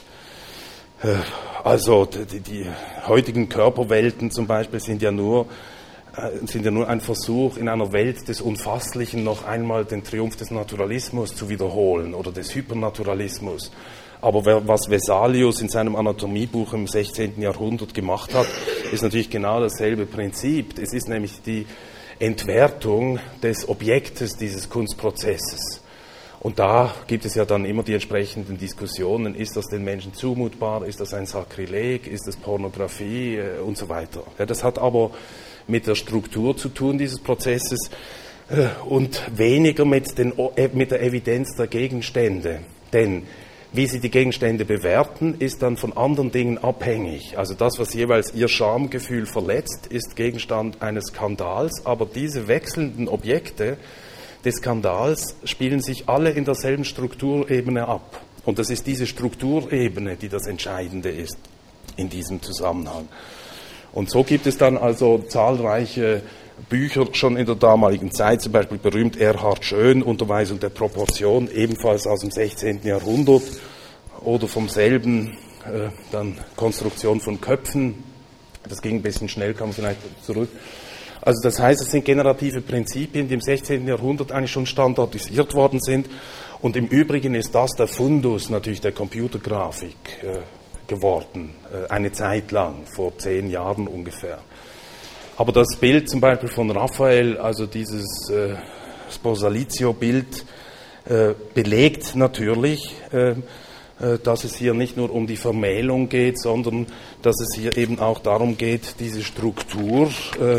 Also die heutigen Körperwelten zum Beispiel sind ja nur ein Versuch, in einer Welt des Unfasslichen noch einmal den Triumph des Naturalismus zu wiederholen oder des Hypernaturalismus. Aber was Vesalius in seinem Anatomiebuch im 16. Jahrhundert gemacht hat, ist natürlich genau dasselbe Prinzip. Es ist nämlich die Entwertung des Objektes dieses Kunstprozesses. Und da gibt es ja dann immer die entsprechenden Diskussionen, ist das den Menschen zumutbar, ist das ein Sakrileg, ist das Pornografie und so weiter. Ja, das hat aber mit der Struktur zu tun dieses Prozesses und weniger mit der Evidenz der Gegenstände. Denn wie sie die Gegenstände bewerten, ist dann von anderen Dingen abhängig. Also das, was jeweils ihr Schamgefühl verletzt, ist Gegenstand eines Skandals, aber diese wechselnden Objekte des Skandals spielen sich alle in derselben Strukturebene ab. Und das ist diese Strukturebene, die das Entscheidende ist in diesem Zusammenhang. Und so gibt es dann also zahlreiche Bücher schon in der damaligen Zeit, zum Beispiel berühmt Erhard Schön, Unterweisung der Proportion, ebenfalls aus dem 16. Jahrhundert, oder vom selben dann Konstruktion von Köpfen, das ging ein bisschen schnell, kann man vielleicht zurück. Also das heißt, es sind generative Prinzipien, die im 16. Jahrhundert eigentlich schon standardisiert worden sind, und im Übrigen ist das der Fundus natürlich der Computergrafik geworden, eine Zeit lang, vor 10 Jahren ungefähr. Aber das Bild zum Beispiel von Raphael, also dieses Sposalizio-Bild, belegt natürlich, dass es hier nicht nur um die Vermählung geht, sondern dass es hier eben auch darum geht, diese Struktur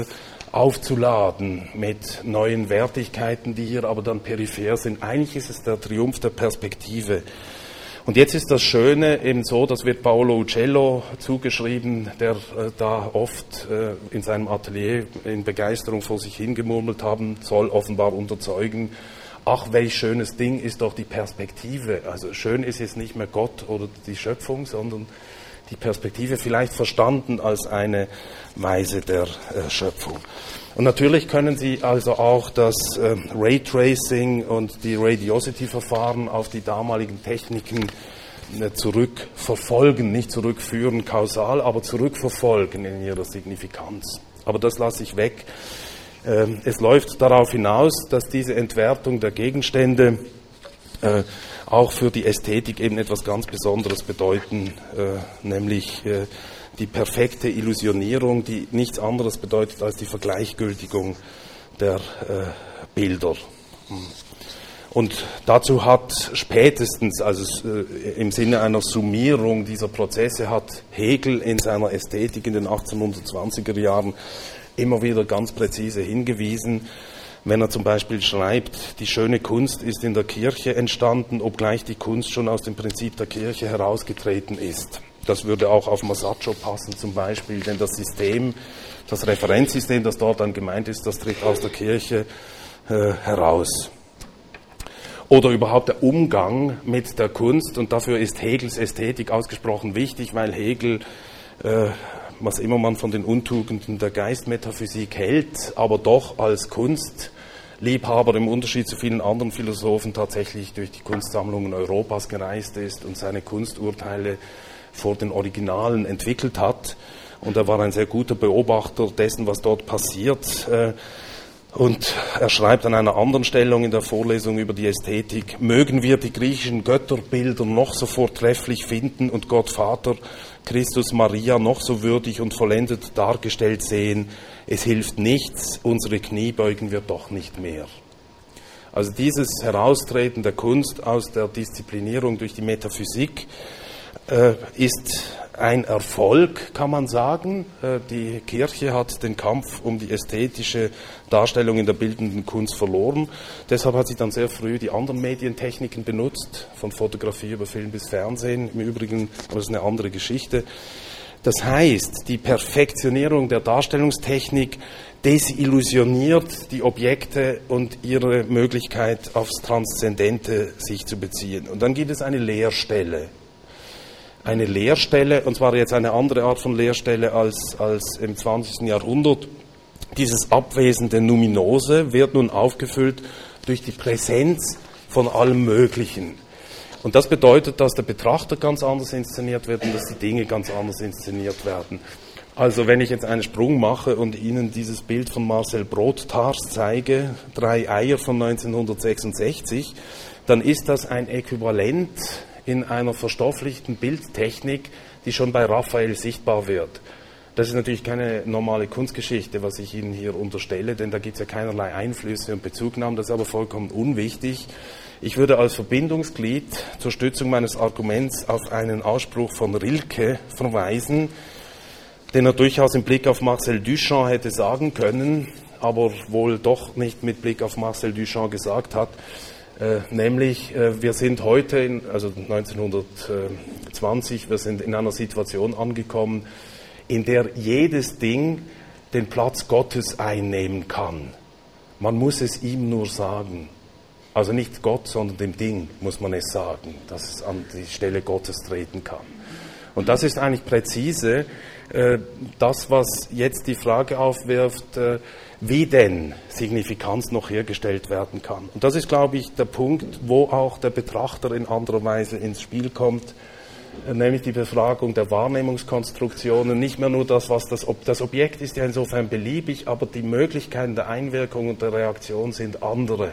aufzuladen mit neuen Wertigkeiten, die hier aber dann peripher sind. Eigentlich ist es der Triumph der Perspektive. Und jetzt ist das Schöne eben so, das wird Paolo Uccello zugeschrieben, der da oft in seinem Atelier in Begeisterung vor sich hingemurmelt haben soll, offenbar unter Zeugen: Ach, welch schönes Ding ist doch die Perspektive. Also schön ist jetzt nicht mehr Gott oder die Schöpfung, sondern die Perspektive, vielleicht verstanden als eine Weise der Schöpfung. Und natürlich können Sie also auch das Raytracing und die Radiosity-Verfahren auf die damaligen Techniken zurückverfolgen, nicht zurückführen kausal, aber zurückverfolgen in ihrer Signifikanz. Aber das lasse ich weg. Es läuft darauf hinaus, dass diese Entwertung der Gegenstände auch für die Ästhetik eben etwas ganz Besonderes bedeuten, nämlich die perfekte Illusionierung, die nichts anderes bedeutet als die Vergleichgültigung der Bilder. Und dazu hat spätestens, also im Sinne einer Summierung dieser Prozesse, hat Hegel in seiner Ästhetik in den 1820er Jahren immer wieder ganz präzise hingewiesen, wenn er zum Beispiel schreibt, die schöne Kunst ist in der Kirche entstanden, obgleich die Kunst schon aus dem Prinzip der Kirche herausgetreten ist. Das würde auch auf Masaccio passen zum Beispiel, denn das System, das Referenzsystem, das dort dann gemeint ist, das tritt aus der Kirche heraus. Oder überhaupt der Umgang mit der Kunst, und dafür ist Hegels Ästhetik ausgesprochen wichtig, weil Hegel, was immer man von den Untugenden der Geistmetaphysik hält, aber doch als Kunstliebhaber im Unterschied zu vielen anderen Philosophen tatsächlich durch die Kunstsammlungen Europas gereist ist und seine Kunsturteile vor den Originalen entwickelt hat. Und er war ein sehr guter Beobachter dessen, was dort passiert. Und er schreibt an einer anderen Stellung in der Vorlesung über die Ästhetik: Mögen wir die griechischen Götterbilder noch so vortrefflich finden und Gott Vater, Christus, Maria noch so würdig und vollendet dargestellt sehen, es hilft nichts, unsere Knie beugen wir doch nicht mehr. Also dieses Heraustreten der Kunst aus der Disziplinierung durch die Metaphysik ist ein Erfolg, kann man sagen. Die Kirche hat den Kampf um die ästhetische Darstellung in der bildenden Kunst verloren. Deshalb hat sie dann sehr früh die anderen Medientechniken benutzt, von Fotografie über Film bis Fernsehen. Im Übrigen, das ist eine andere Geschichte. Das heißt, die Perfektionierung der Darstellungstechnik desillusioniert die Objekte und ihre Möglichkeit, aufs Transzendente sich zu beziehen. Und dann gibt es eine Leerstelle. Eine Leerstelle, und zwar jetzt eine andere Art von Leerstelle als im 20. Jahrhundert. Dieses abwesende Numinose wird nun aufgefüllt durch die Präsenz von allem Möglichen. Und das bedeutet, dass der Betrachter ganz anders inszeniert wird und dass die Dinge ganz anders inszeniert werden. Also wenn ich jetzt einen Sprung mache und Ihnen dieses Bild von Marcel Broodthaers zeige, 3 Eier von 1966, dann ist das ein Äquivalent in einer verstofflichten Bildtechnik, die schon bei Raphael sichtbar wird. Das ist natürlich keine normale Kunstgeschichte, was ich Ihnen hier unterstelle, denn da gibt es ja keinerlei Einflüsse und Bezugnahmen, das ist aber vollkommen unwichtig. Ich würde als Verbindungsglied zur Stützung meines Arguments auf einen Ausspruch von Rilke verweisen, den er durchaus im Blick auf Marcel Duchamp hätte sagen können, aber wohl doch nicht mit Blick auf Marcel Duchamp gesagt hat. Nämlich, wir sind heute, also 1920, wir sind in einer Situation angekommen, in der jedes Ding den Platz Gottes einnehmen kann. Man muss es ihm nur sagen. Also nicht Gott, sondern dem Ding muss man es sagen, dass es an die Stelle Gottes treten kann. Und das ist eigentlich präzise das, was jetzt die Frage aufwirft, wie denn Signifikanz noch hergestellt werden kann. Und das ist, glaube ich, der Punkt, wo auch der Betrachter in anderer Weise ins Spiel kommt, nämlich die Befragung der Wahrnehmungskonstruktionen. Nicht mehr nur das, was das Objekt ist ja insofern beliebig, aber die Möglichkeiten der Einwirkung und der Reaktion sind andere.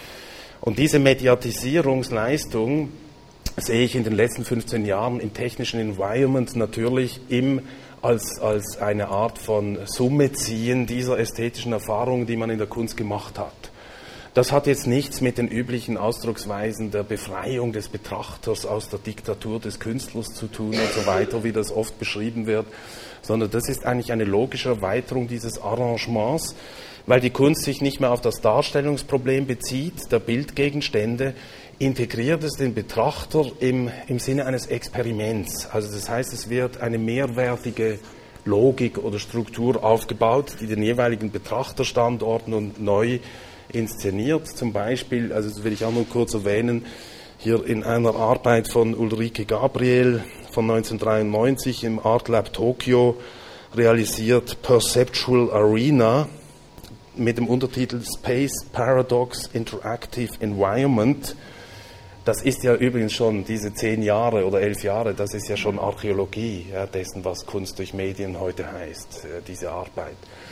Und diese Mediatisierungsleistung sehe ich in den letzten 15 Jahren im technischen Environment natürlich als eine Art von Summe ziehen dieser ästhetischen Erfahrungen, die man in der Kunst gemacht hat. Das hat jetzt nichts mit den üblichen Ausdrucksweisen der Befreiung des Betrachters aus der Diktatur des Künstlers zu tun und so weiter, wie das oft beschrieben wird, sondern das ist eigentlich eine logische Erweiterung dieses Arrangements, weil die Kunst sich nicht mehr auf das Darstellungsproblem bezieht, der Bildgegenstände, integriert es den Betrachter im Sinne eines Experiments. Also das heißt, es wird eine mehrwertige Logik oder Struktur aufgebaut, die den jeweiligen Betrachterstandorten und neu inszeniert. Zum Beispiel, also das will ich auch nur kurz erwähnen, hier in einer Arbeit von Ulrike Gabriel von 1993 im Art Lab Tokyo realisiert Perceptual Arena mit dem Untertitel Space Paradox Interactive Environment. Das ist ja übrigens schon diese 10 Jahre oder 11 Jahre, das ist ja schon Archäologie dessen, was Kunst durch Medien heute heißt, diese Arbeit.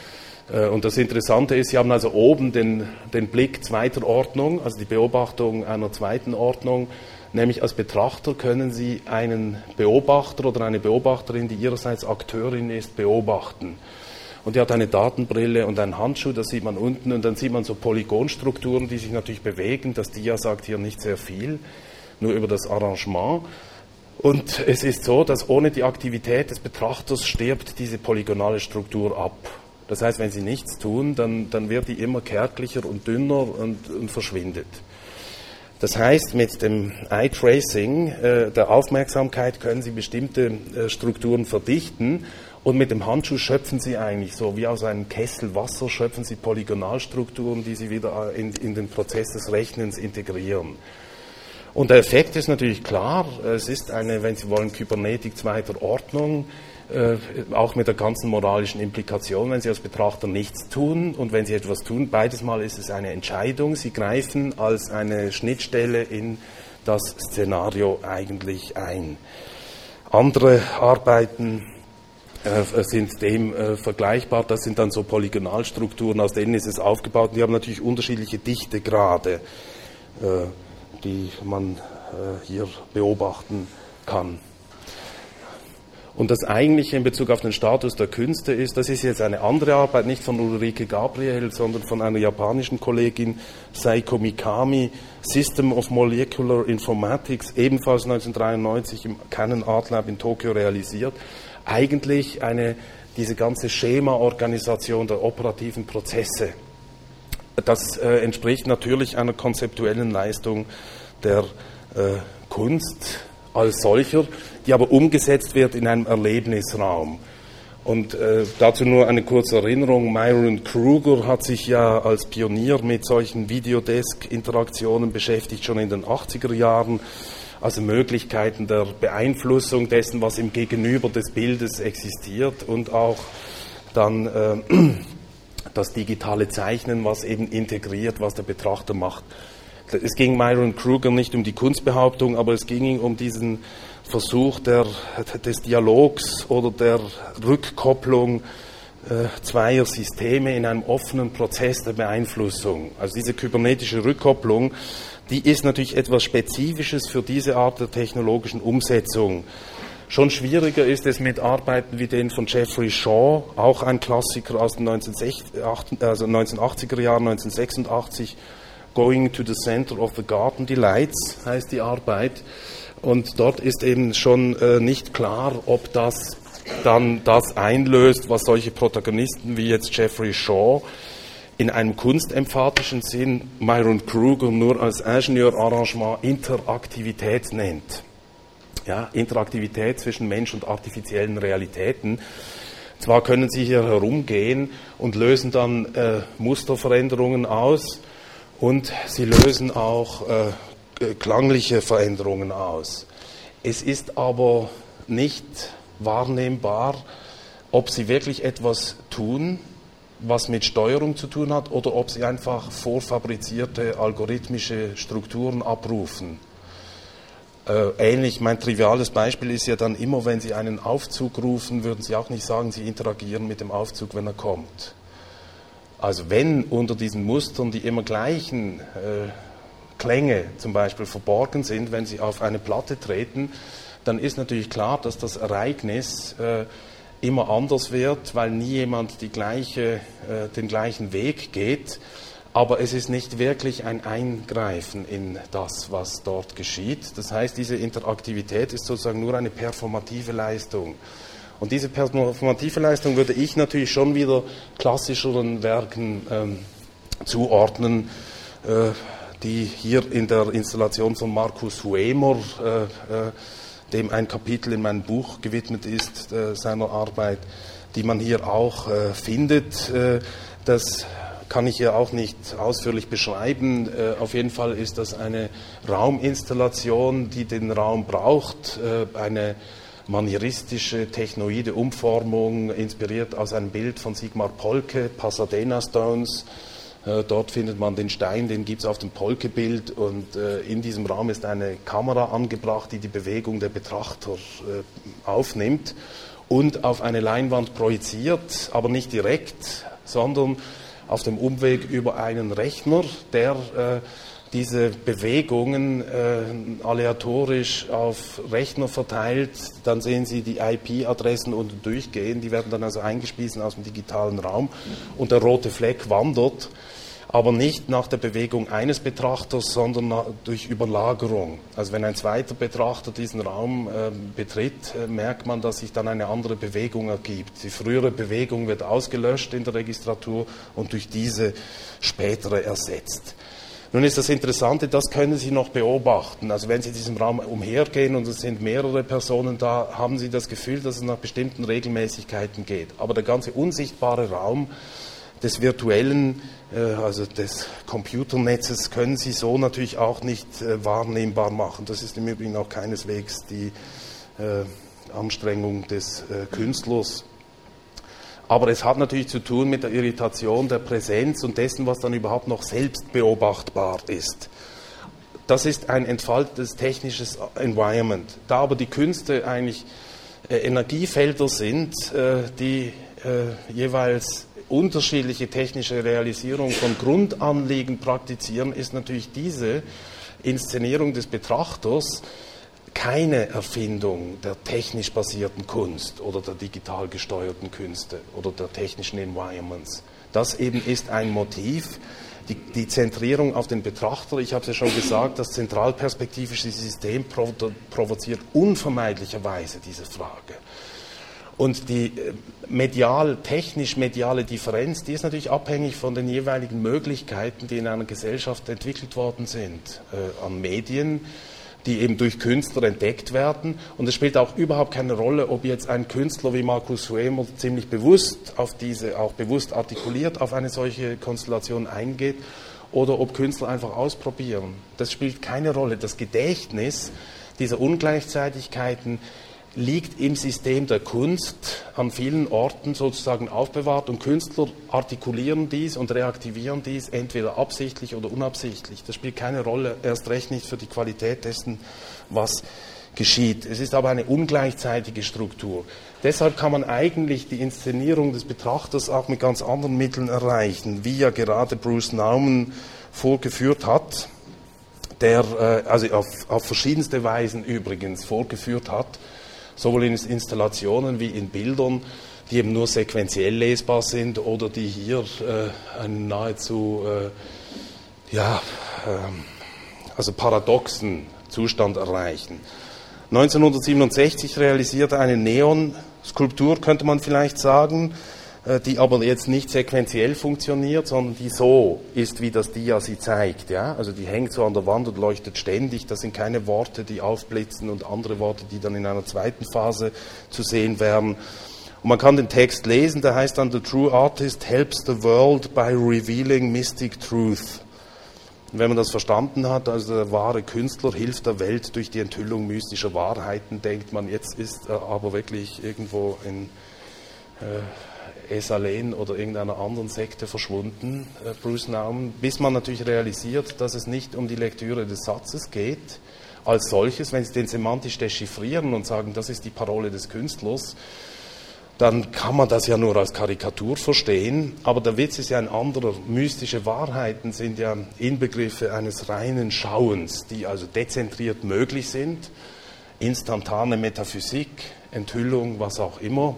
Und das Interessante ist, Sie haben also oben den Blick zweiter Ordnung, also die Beobachtung einer zweiten Ordnung, nämlich als Betrachter können Sie einen Beobachter oder eine Beobachterin, die ihrerseits Akteurin ist, beobachten. Und die hat eine Datenbrille und einen Handschuh, das sieht man unten, und dann sieht man so Polygonstrukturen, die sich natürlich bewegen. Das Dia sagt hier nicht sehr viel, nur über das Arrangement. Und es ist so, dass ohne die Aktivität des Betrachters stirbt diese polygonale Struktur ab. Das heißt, wenn Sie nichts tun, dann wird die immer kärglicher und dünner und verschwindet. Das heißt, mit dem Eye Tracing der Aufmerksamkeit können Sie bestimmte Strukturen verdichten und mit dem Handschuh schöpfen Sie eigentlich so wie aus einem Kessel Wasser, schöpfen Sie Polygonalstrukturen, die Sie wieder in den Prozess des Rechnens integrieren. Und der Effekt ist natürlich klar, es ist eine, wenn Sie wollen, Kybernetik zweiter Ordnung, auch mit der ganzen moralischen Implikation, wenn Sie als Betrachter nichts tun und wenn Sie etwas tun, beides Mal ist es eine Entscheidung. Sie greifen als eine Schnittstelle in das Szenario eigentlich ein. Andere Arbeiten sind dem vergleichbar, das sind dann so Polygonalstrukturen, aus denen ist es aufgebaut. Die haben natürlich unterschiedliche Dichtegrade, die man hier beobachten kann. Und das Eigentliche in Bezug auf den Status der Künste ist, das ist jetzt eine andere Arbeit, nicht von Ulrike Gabriel, sondern von einer japanischen Kollegin, Seiko Mikami, System of Molecular Informatics, ebenfalls 1993 im Canon Art Lab in Tokio realisiert. Eigentlich diese ganze Schema-Organisation der operativen Prozesse. Das entspricht natürlich einer konzeptuellen Leistung der Kunst als solcher, die aber umgesetzt wird in einem Erlebnisraum. Und dazu nur eine kurze Erinnerung. Myron Kruger hat sich ja als Pionier mit solchen Videodesk-Interaktionen beschäftigt, schon in den 80er Jahren. Also Möglichkeiten der Beeinflussung dessen, was im Gegenüber des Bildes existiert und auch dann das digitale Zeichnen, was eben integriert, was der Betrachter macht. Es ging Myron Kruger nicht um die Kunstbehauptung, aber es ging ihm um diesen Versuch des Dialogs oder der Rückkopplung zweier Systeme in einem offenen Prozess der Beeinflussung. Also diese kybernetische Rückkopplung, die ist natürlich etwas Spezifisches für diese Art der technologischen Umsetzung. Schon schwieriger ist es mit Arbeiten wie denen von Jeffrey Shaw, auch ein Klassiker aus den 1980er Jahren, 1986, Going to the Center of the Garden Delights heißt die Arbeit. Und dort ist eben schon nicht klar, ob das dann das einlöst, was solche Protagonisten wie jetzt Jeffrey Shaw in einem kunstemphatischen Sinn Myron Kruger nur als Ingenieurarrangement Interaktivität nennt. Ja, Interaktivität zwischen Mensch und artifiziellen Realitäten. Zwar können Sie hier herumgehen und lösen dann Musterveränderungen aus und Sie lösen auch klangliche Veränderungen aus. Es ist aber nicht wahrnehmbar, ob Sie wirklich etwas tun, was mit Steuerung zu tun hat, oder ob Sie einfach vorfabrizierte algorithmische Strukturen abrufen. Ähnlich, mein triviales Beispiel ist ja dann immer, wenn Sie einen Aufzug rufen, würden Sie auch nicht sagen, Sie interagieren mit dem Aufzug, wenn er kommt. Also wenn unter diesen Mustern die immer gleichen Klänge zum Beispiel verborgen sind, wenn Sie auf eine Platte treten, dann ist natürlich klar, dass das Ereignis immer anders wird, weil nie jemand den gleichen Weg geht. Aber es ist nicht wirklich ein Eingreifen in das, was dort geschieht. Das heißt, diese Interaktivität ist sozusagen nur eine performative Leistung. Und diese performative Leistung würde ich natürlich schon wieder klassischeren Werken zuordnen, die hier in der Installation von Markus Huemer, dem ein Kapitel in meinem Buch gewidmet ist, seiner Arbeit, die man hier auch findet. Das kann ich hier auch nicht ausführlich beschreiben. Auf jeden Fall ist das eine Rauminstallation, die den Raum braucht, eine manieristische, technoide Umformung, inspiriert aus einem Bild von Sigmar Polke, Pasadena Stones. Dort findet man den Stein, den gibt es auf dem Polke-Bild, und in diesem Raum ist eine Kamera angebracht, die die Bewegung der Betrachter aufnimmt und auf eine Leinwand projiziert, aber nicht direkt, sondern auf dem Umweg über einen Rechner, der diese Bewegungen aleatorisch auf Rechner verteilt. Dann sehen Sie die IP-Adressen unten durchgehen, die werden dann also eingespiesen aus dem digitalen Raum, und der rote Fleck wandert, aber nicht nach der Bewegung eines Betrachters, sondern durch Überlagerung. Also wenn ein zweiter Betrachter diesen Raum betritt, merkt man, dass sich dann eine andere Bewegung ergibt. Die frühere Bewegung wird ausgelöscht in der Registratur und durch diese spätere ersetzt. Nun ist das Interessante, das können Sie noch beobachten. Also wenn Sie in diesem Raum umhergehen und es sind mehrere Personen da, haben Sie das Gefühl, dass es nach bestimmten Regelmäßigkeiten geht. Aber der ganze unsichtbare Raum des virtuellen, also des Computernetzes, können Sie so natürlich auch nicht wahrnehmbar machen. Das ist im Übrigen auch keineswegs die Anstrengung des Künstlers. Aber es hat natürlich zu tun mit der Irritation der Präsenz und dessen, was dann überhaupt noch selbst beobachtbar ist. Das ist ein entfaltetes technisches Environment. Da aber die Künste eigentlich Energiefelder sind, die jeweils unterschiedliche technische Realisierung von Grundanliegen praktizieren, ist natürlich diese Inszenierung des Betrachters keine Erfindung der technisch basierten Kunst oder der digital gesteuerten Künste oder der technischen Environments. Das eben ist ein Motiv, die Zentrierung auf den Betrachter. Ich habe es ja schon gesagt, das zentralperspektivische System provoziert unvermeidlicherweise diese Frage. Und die technisch-mediale Differenz, die ist natürlich abhängig von den jeweiligen Möglichkeiten, die in einer Gesellschaft entwickelt worden sind, an Medien, die eben durch Künstler entdeckt werden. Und es spielt auch überhaupt keine Rolle, ob jetzt ein Künstler wie Markus Suemer ziemlich bewusst auf diese, auch bewusst artikuliert auf eine solche Konstellation eingeht, oder ob Künstler einfach ausprobieren. Das spielt keine Rolle. Das Gedächtnis dieser Ungleichzeitigkeiten liegt im System der Kunst an vielen Orten sozusagen aufbewahrt und Künstler artikulieren dies und reaktivieren dies entweder absichtlich oder unabsichtlich. Das spielt keine Rolle, erst recht nicht für die Qualität dessen, was geschieht. Es ist aber eine ungleichzeitige Struktur. Deshalb kann man eigentlich die Inszenierung des Betrachters auch mit ganz anderen Mitteln erreichen, wie ja gerade Bruce Nauman vorgeführt hat, der also auf verschiedenste Weisen übrigens vorgeführt hat, sowohl in Installationen wie in Bildern, die eben nur sequenziell lesbar sind oder die hier einen nahezu also paradoxen Zustand erreichen. 1967 realisierte eine Neon-Skulptur, könnte man vielleicht sagen, die aber jetzt nicht sequenziell funktioniert, sondern die so ist, wie das Dia sie zeigt. Ja? Also die hängt so an der Wand und leuchtet ständig. Das sind keine Worte, die aufblitzen und andere Worte, die dann in einer zweiten Phase zu sehen wären. Und man kann den Text lesen, der heißt dann: The true artist helps the world by revealing mystic truth. Und wenn man das verstanden hat, also der wahre Künstler hilft der Welt durch die Enthüllung mystischer Wahrheiten, denkt man, jetzt ist er aber wirklich irgendwo in Esalen oder irgendeiner anderen Sekte verschwunden, Bruce Nauman, bis man natürlich realisiert, dass es nicht um die Lektüre des Satzes geht, als solches. Wenn Sie den semantisch dechiffrieren und sagen, das ist die Parole des Künstlers, dann kann man das ja nur als Karikatur verstehen, aber der Witz ist ja ein anderer. Mystische Wahrheiten sind ja Inbegriffe eines reinen Schauens, die also dezentriert möglich sind, instantane Metaphysik, Enthüllung, was auch immer,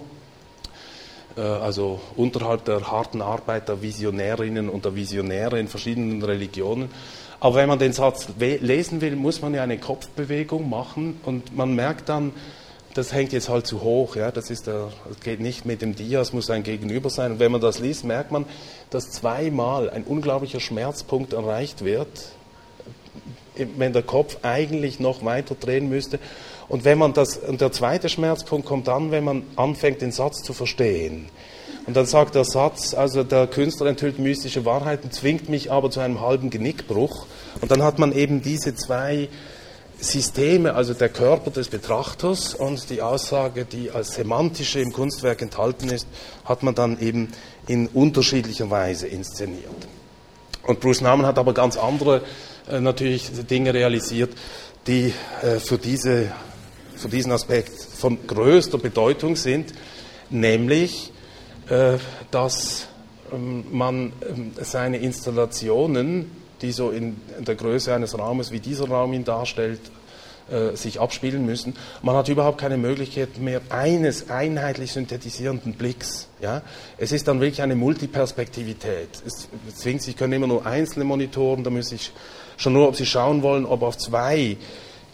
also unterhalb der harten Arbeit der Visionärinnen und der Visionäre in verschiedenen Religionen. Aber wenn man den Satz lesen will, muss man ja eine Kopfbewegung machen und man merkt dann, das hängt jetzt halt zu hoch, ja, das geht nicht mit dem Dia, es muss ein Gegenüber sein. Und wenn man das liest, merkt man, dass zweimal ein unglaublicher Schmerzpunkt erreicht wird, wenn der Kopf eigentlich noch weiter drehen müsste. Und und der zweite Schmerzpunkt kommt dann, wenn man anfängt, den Satz zu verstehen. Und dann sagt der Satz, also der Künstler enthüllt mystische Wahrheiten, zwingt mich aber zu einem halben Genickbruch. Und dann hat man eben diese zwei Systeme, also der Körper des Betrachters und die Aussage, die als semantische im Kunstwerk enthalten ist, hat man dann eben in unterschiedlicher Weise inszeniert. Und Bruce Nauman hat aber ganz andere natürlich Dinge realisiert, die für diesen Aspekt von größter Bedeutung sind, nämlich, dass man seine Installationen, die so in der Größe eines Raumes, wie dieser Raum ihn darstellt, sich abspielen müssen. Man hat überhaupt keine Möglichkeit mehr eines einheitlich synthetisierenden Blicks. Ja? Es ist dann wirklich eine Multiperspektivität. Sie können immer nur einzelne monitoren, da müsste ich schon nur, ob Sie schauen wollen, ob auf zwei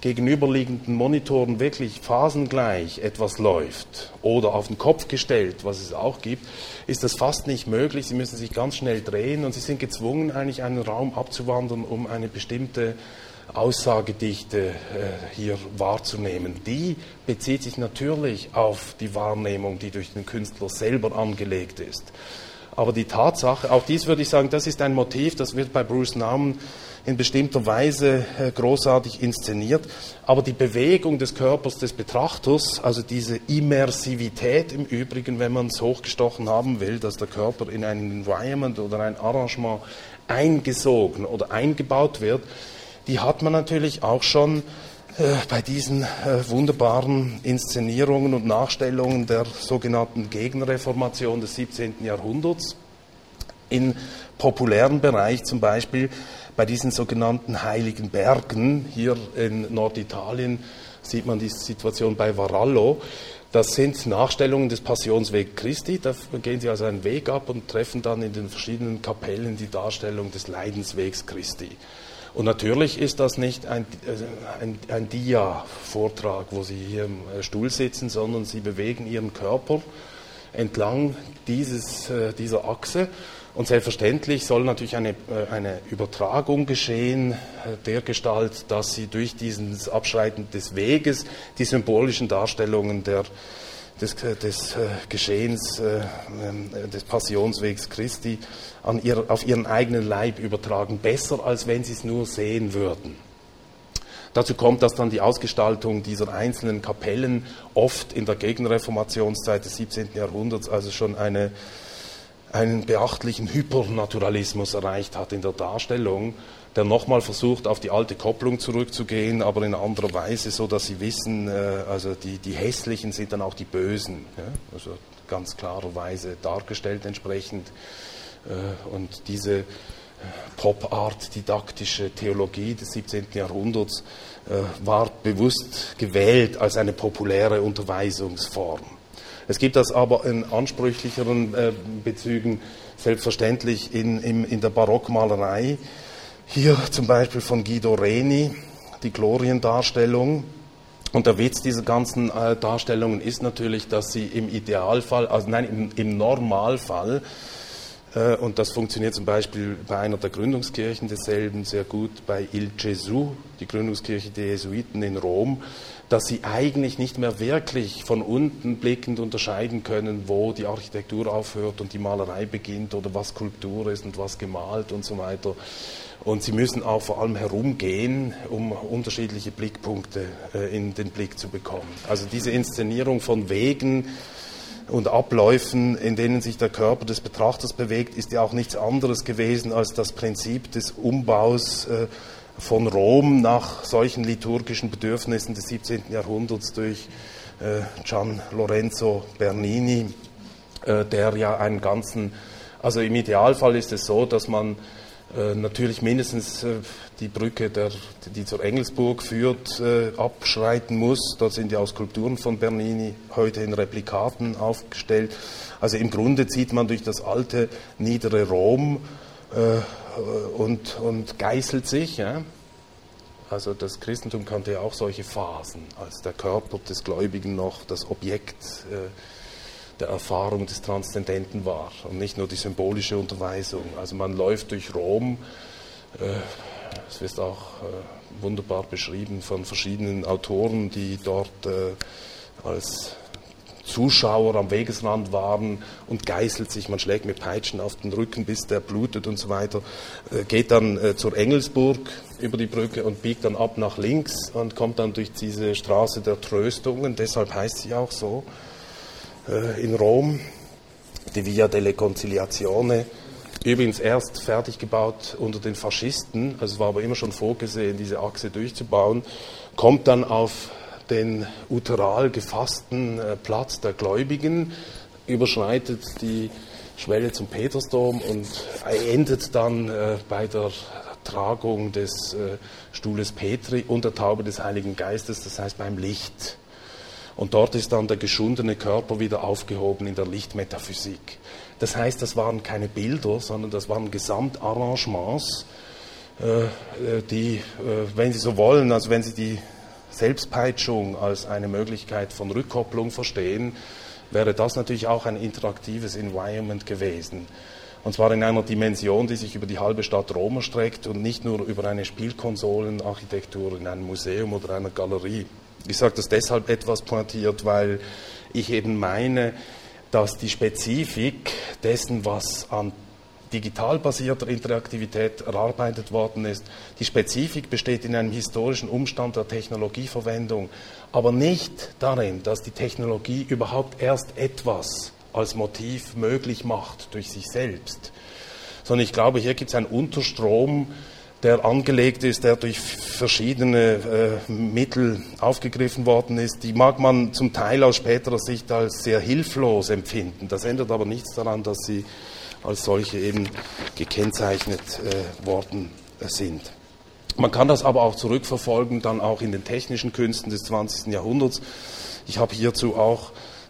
gegenüberliegenden Monitoren wirklich phasengleich etwas läuft oder auf den Kopf gestellt, was es auch gibt, ist das fast nicht möglich. Sie müssen sich ganz schnell drehen und Sie sind gezwungen, eigentlich einen Raum abzuwandern, um eine bestimmte Aussagedichte hier wahrzunehmen. Die bezieht sich natürlich auf die Wahrnehmung, die durch den Künstler selber angelegt ist. Aber die Tatsache, auch dies würde ich sagen, das ist ein Motiv, das wird bei Bruce Nauman in bestimmter Weise großartig inszeniert. Aber die Bewegung des Körpers des Betrachters, also diese Immersivität im Übrigen, wenn man es hochgestochen haben will, dass der Körper in ein Environment oder ein Arrangement eingesogen oder eingebaut wird, die hat man natürlich auch schon bei diesen wunderbaren Inszenierungen und Nachstellungen der sogenannten Gegenreformation des 17. Jahrhunderts. Im populären Bereich zum Beispiel bei diesen sogenannten Heiligen Bergen, hier in Norditalien sieht man die Situation bei Varallo. Das sind Nachstellungen des Passionswegs Christi. Da gehen Sie also einen Weg ab und treffen dann in den verschiedenen Kapellen die Darstellung des Leidenswegs Christi. Und natürlich ist das nicht ein Dia-Vortrag, wo Sie hier im Stuhl sitzen, sondern Sie bewegen Ihren Körper entlang dieser Achse. Und selbstverständlich soll natürlich eine Übertragung geschehen, dergestalt, dass Sie durch dieses Abschreiten des Weges die symbolischen Darstellungen des Geschehens des Passionswegs Christi auf ihren eigenen Leib übertragen, besser als wenn sie es nur sehen würden. Dazu kommt, dass dann die Ausgestaltung dieser einzelnen Kapellen oft in der Gegenreformationszeit des 17. Jahrhunderts also schon einen beachtlichen Hypernaturalismus erreicht hat in der Darstellung, der nochmal versucht, auf die alte Kopplung zurückzugehen, aber in anderer Weise, so dass Sie wissen, also die Hässlichen sind dann auch die Bösen, ja? Also ganz klarerweise dargestellt entsprechend. Und diese Pop-Art-didaktische Theologie des 17. Jahrhunderts war bewusst gewählt als eine populäre Unterweisungsform. Es gibt das aber in ansprüchlicheren Bezügen selbstverständlich in der Barockmalerei. Hier zum Beispiel von Guido Reni, die Gloriendarstellung. Und der Witz dieser ganzen Darstellungen ist natürlich, dass sie im Normalfall, und das funktioniert zum Beispiel bei einer der Gründungskirchen desselben sehr gut, bei Il Gesù, die Gründungskirche der Jesuiten in Rom, dass sie eigentlich nicht mehr wirklich von unten blickend unterscheiden können, wo die Architektur aufhört und die Malerei beginnt oder was Skulptur ist und was gemalt und so weiter. Und sie müssen auch vor allem herumgehen, um unterschiedliche Blickpunkte in den Blick zu bekommen. Also diese Inszenierung von Wegen und Abläufen, in denen sich der Körper des Betrachters bewegt, ist ja auch nichts anderes gewesen als das Prinzip des Umbaus von Rom nach solchen liturgischen Bedürfnissen des 17. Jahrhunderts durch Gian Lorenzo Bernini, der ja also im Idealfall ist es so, dass man natürlich mindestens die Brücke, die zur Engelsburg führt, abschreiten muss. Dort sind ja auch Skulpturen von Bernini heute in Replikaten aufgestellt. Also im Grunde zieht man durch das alte, niedere Rom und geißelt sich. Ja? Also das Christentum kannte ja auch solche Phasen, als der Körper des Gläubigen noch das Objekt der Erfahrung des Transzendenten war und nicht nur die symbolische Unterweisung. Also man läuft durch Rom, es wird auch wunderbar beschrieben von verschiedenen Autoren, die dort als Zuschauer am Wegesrand waren und geißelt sich, man schlägt mit Peitschen auf den Rücken, bis der blutet und so weiter, geht dann zur Engelsburg über die Brücke und biegt dann ab nach links und kommt dann durch diese Straße der Tröstungen, deshalb heißt sie auch so, in Rom, die Via delle Conciliazione, übrigens erst fertig gebaut unter den Faschisten, also es war aber immer schon vorgesehen, diese Achse durchzubauen, kommt dann auf den uteral gefassten Platz der Gläubigen, überschreitet die Schwelle zum Petersdom und endet dann bei der Tragung des Stuhles Petri und der Taube des Heiligen Geistes, das heißt beim Licht. Und dort ist dann der geschundene Körper wieder aufgehoben in der Lichtmetaphysik. Das heißt, das waren keine Bilder, sondern das waren Gesamtarrangements, die, wenn Sie so wollen, also wenn Sie die Selbstpeitschung, als eine Möglichkeit von Rückkopplung verstehen, wäre das natürlich auch ein interaktives Environment gewesen. Und zwar in einer Dimension, die sich über die halbe Stadt Rom erstreckt und nicht nur über eine Spielkonsolenarchitektur in einem Museum oder einer Galerie. Ich sage das deshalb etwas pointiert, weil ich eben meine, dass die Spezifik dessen, was an digital basierter Interaktivität erarbeitet worden ist, die Spezifik besteht in einem historischen Umstand der Technologieverwendung, aber nicht darin, dass die Technologie überhaupt erst etwas als Motiv möglich macht durch sich selbst. Sondern ich glaube, hier gibt es einen Unterstrom, der angelegt ist, der durch verschiedene Mittel aufgegriffen worden ist. Die mag man zum Teil aus späterer Sicht als sehr hilflos empfinden. Das ändert aber nichts daran, dass sie als solche eben gekennzeichnet worden sind. Man kann das aber auch zurückverfolgen, dann auch in den technischen Künsten des 20. Jahrhunderts. Ich habe hierzu auch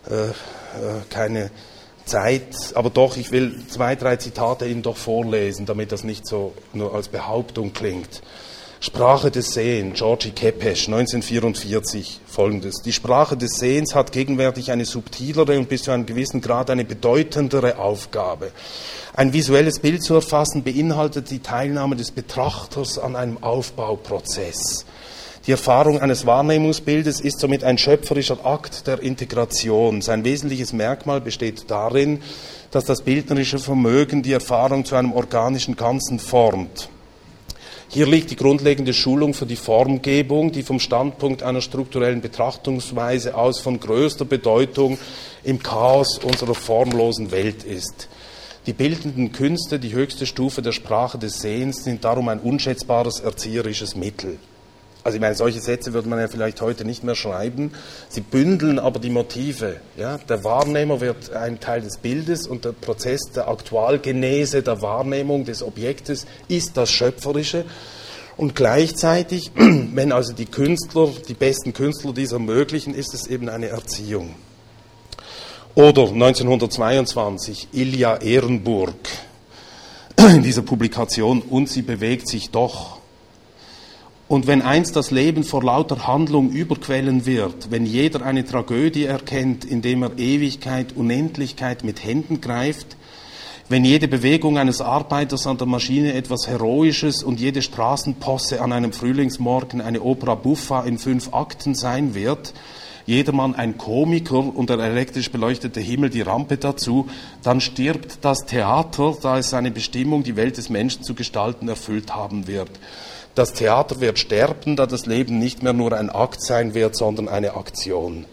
keine Zeit, aber doch, ich will 2, 3 Zitate Ihnen doch vorlesen, damit das nicht so nur als Behauptung klingt. Sprache des Sehens, Georgi Kepes, 1944, folgendes. Die Sprache des Sehens hat gegenwärtig eine subtilere und bis zu einem gewissen Grad eine bedeutendere Aufgabe. Ein visuelles Bild zu erfassen beinhaltet die Teilnahme des Betrachters an einem Aufbauprozess. Die Erfahrung eines Wahrnehmungsbildes ist somit ein schöpferischer Akt der Integration. Sein wesentliches Merkmal besteht darin, dass das bildnerische Vermögen die Erfahrung zu einem organischen Ganzen formt. Hier liegt die grundlegende Schulung für die Formgebung, die vom Standpunkt einer strukturellen Betrachtungsweise aus von größter Bedeutung im Chaos unserer formlosen Welt ist. Die bildenden Künste, die höchste Stufe der Sprache des Sehens, sind darum ein unschätzbares erzieherisches Mittel. Also ich meine, solche Sätze würde man ja vielleicht heute nicht mehr schreiben. Sie bündeln aber die Motive. Ja? Der Wahrnehmer wird ein Teil des Bildes und der Prozess der Aktualgenese der Wahrnehmung des Objektes ist das Schöpferische. Und gleichzeitig, wenn also die Künstler, die besten Künstler dies ermöglichen, ist es eben eine Erziehung. Oder 1922, Ilja Ehrenburg, in dieser Publikation, und sie bewegt sich doch. Und wenn einst das Leben vor lauter Handlung überquellen wird, wenn jeder eine Tragödie erkennt, indem er Ewigkeit, Unendlichkeit mit Händen greift, wenn jede Bewegung eines Arbeiters an der Maschine etwas Heroisches und jede Straßenposse an einem Frühlingsmorgen eine Opera buffa in 5 Akten sein wird, jedermann ein Komiker und der elektrisch beleuchtete Himmel die Rampe dazu, dann stirbt das Theater, da es seine Bestimmung, die Welt des Menschen zu gestalten, erfüllt haben wird. Das Theater wird sterben, da das Leben nicht mehr nur ein Akt sein wird, sondern eine Aktion.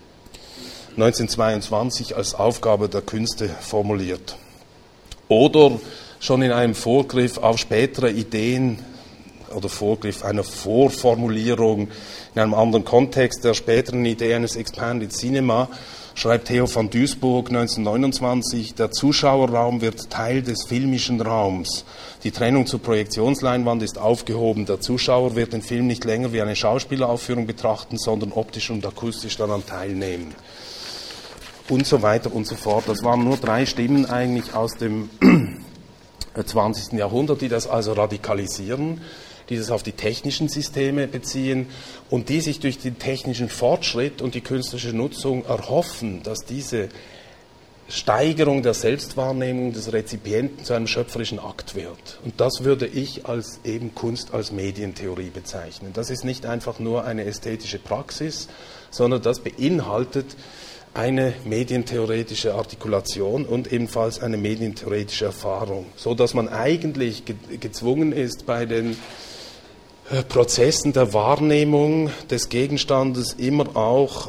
1922 als Aufgabe der Künste formuliert. Oder schon in einem Vorgriff auf spätere Ideen oder Vorgriff einer Vorformulierung in einem anderen Kontext der späteren Idee eines Expanded Cinema schreibt Theo van Duisburg 1929, der Zuschauerraum wird Teil des filmischen Raums. Die Trennung zur Projektionsleinwand ist aufgehoben. Der Zuschauer wird den Film nicht länger wie eine Schauspieleraufführung betrachten, sondern optisch und akustisch daran teilnehmen. Und so weiter und so fort. Das waren nur 3 Stimmen eigentlich aus dem 20. Jahrhundert, die das also radikalisieren, die das auf die technischen Systeme beziehen und die sich durch den technischen Fortschritt und die künstlerische Nutzung erhoffen, dass diese Steigerung der Selbstwahrnehmung des Rezipienten zu einem schöpferischen Akt wird. Und das würde ich als eben Kunst als Medientheorie bezeichnen. Das ist nicht einfach nur eine ästhetische Praxis, sondern das beinhaltet eine medientheoretische Artikulation und ebenfalls eine medientheoretische Erfahrung, so dass man eigentlich gezwungen ist, bei den Prozessen der Wahrnehmung des Gegenstandes immer auch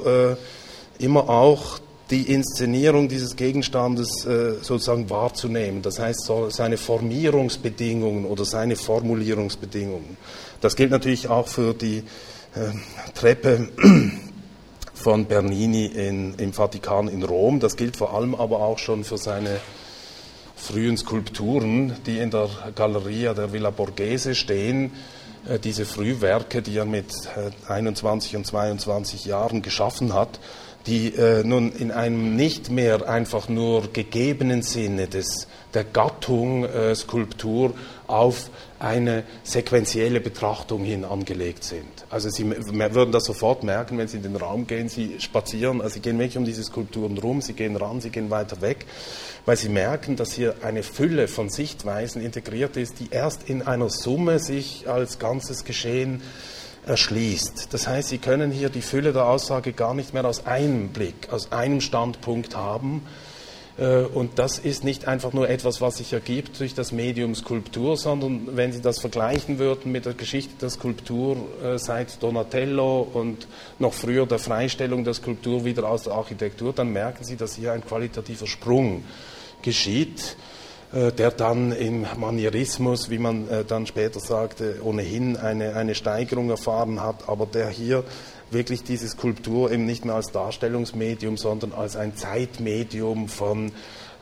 die Inszenierung dieses Gegenstandes sozusagen wahrzunehmen. Das heißt, seine Formierungsbedingungen oder seine Formulierungsbedingungen. Das gilt natürlich auch für die Treppe von Bernini im Vatikan in Rom. Das gilt vor allem aber auch schon für seine frühen Skulpturen, die in der Galleria der Villa Borghese stehen. Diese Frühwerke, die er mit 21 und 22 Jahren geschaffen hat, die nun in einem nicht mehr einfach nur gegebenen Sinne der Gattung Skulptur auf eine sequentielle Betrachtung hin angelegt sind. Also Sie würden das sofort merken, wenn Sie in den Raum gehen, Sie spazieren, also Sie gehen wirklich um diese Skulpturen rum, Sie gehen ran, Sie gehen weiter weg, weil Sie merken, dass hier eine Fülle von Sichtweisen integriert ist, die erst in einer Summe sich als ganzes Geschehen erschließt. Das heißt, Sie können hier die Fülle der Aussage gar nicht mehr aus einem Blick, aus einem Standpunkt haben. Und das ist nicht einfach nur etwas, was sich ergibt durch das Medium Skulptur, sondern wenn Sie das vergleichen würden mit der Geschichte der Skulptur seit Donatello und noch früher der Freistellung der Skulptur wieder aus der Architektur, dann merken Sie, dass hier ein qualitativer Sprung geschieht, der dann im Manierismus, wie man dann später sagte, ohnehin eine Steigerung erfahren hat, aber der hier wirklich diese Skulptur eben nicht mehr als Darstellungsmedium, sondern als ein Zeitmedium von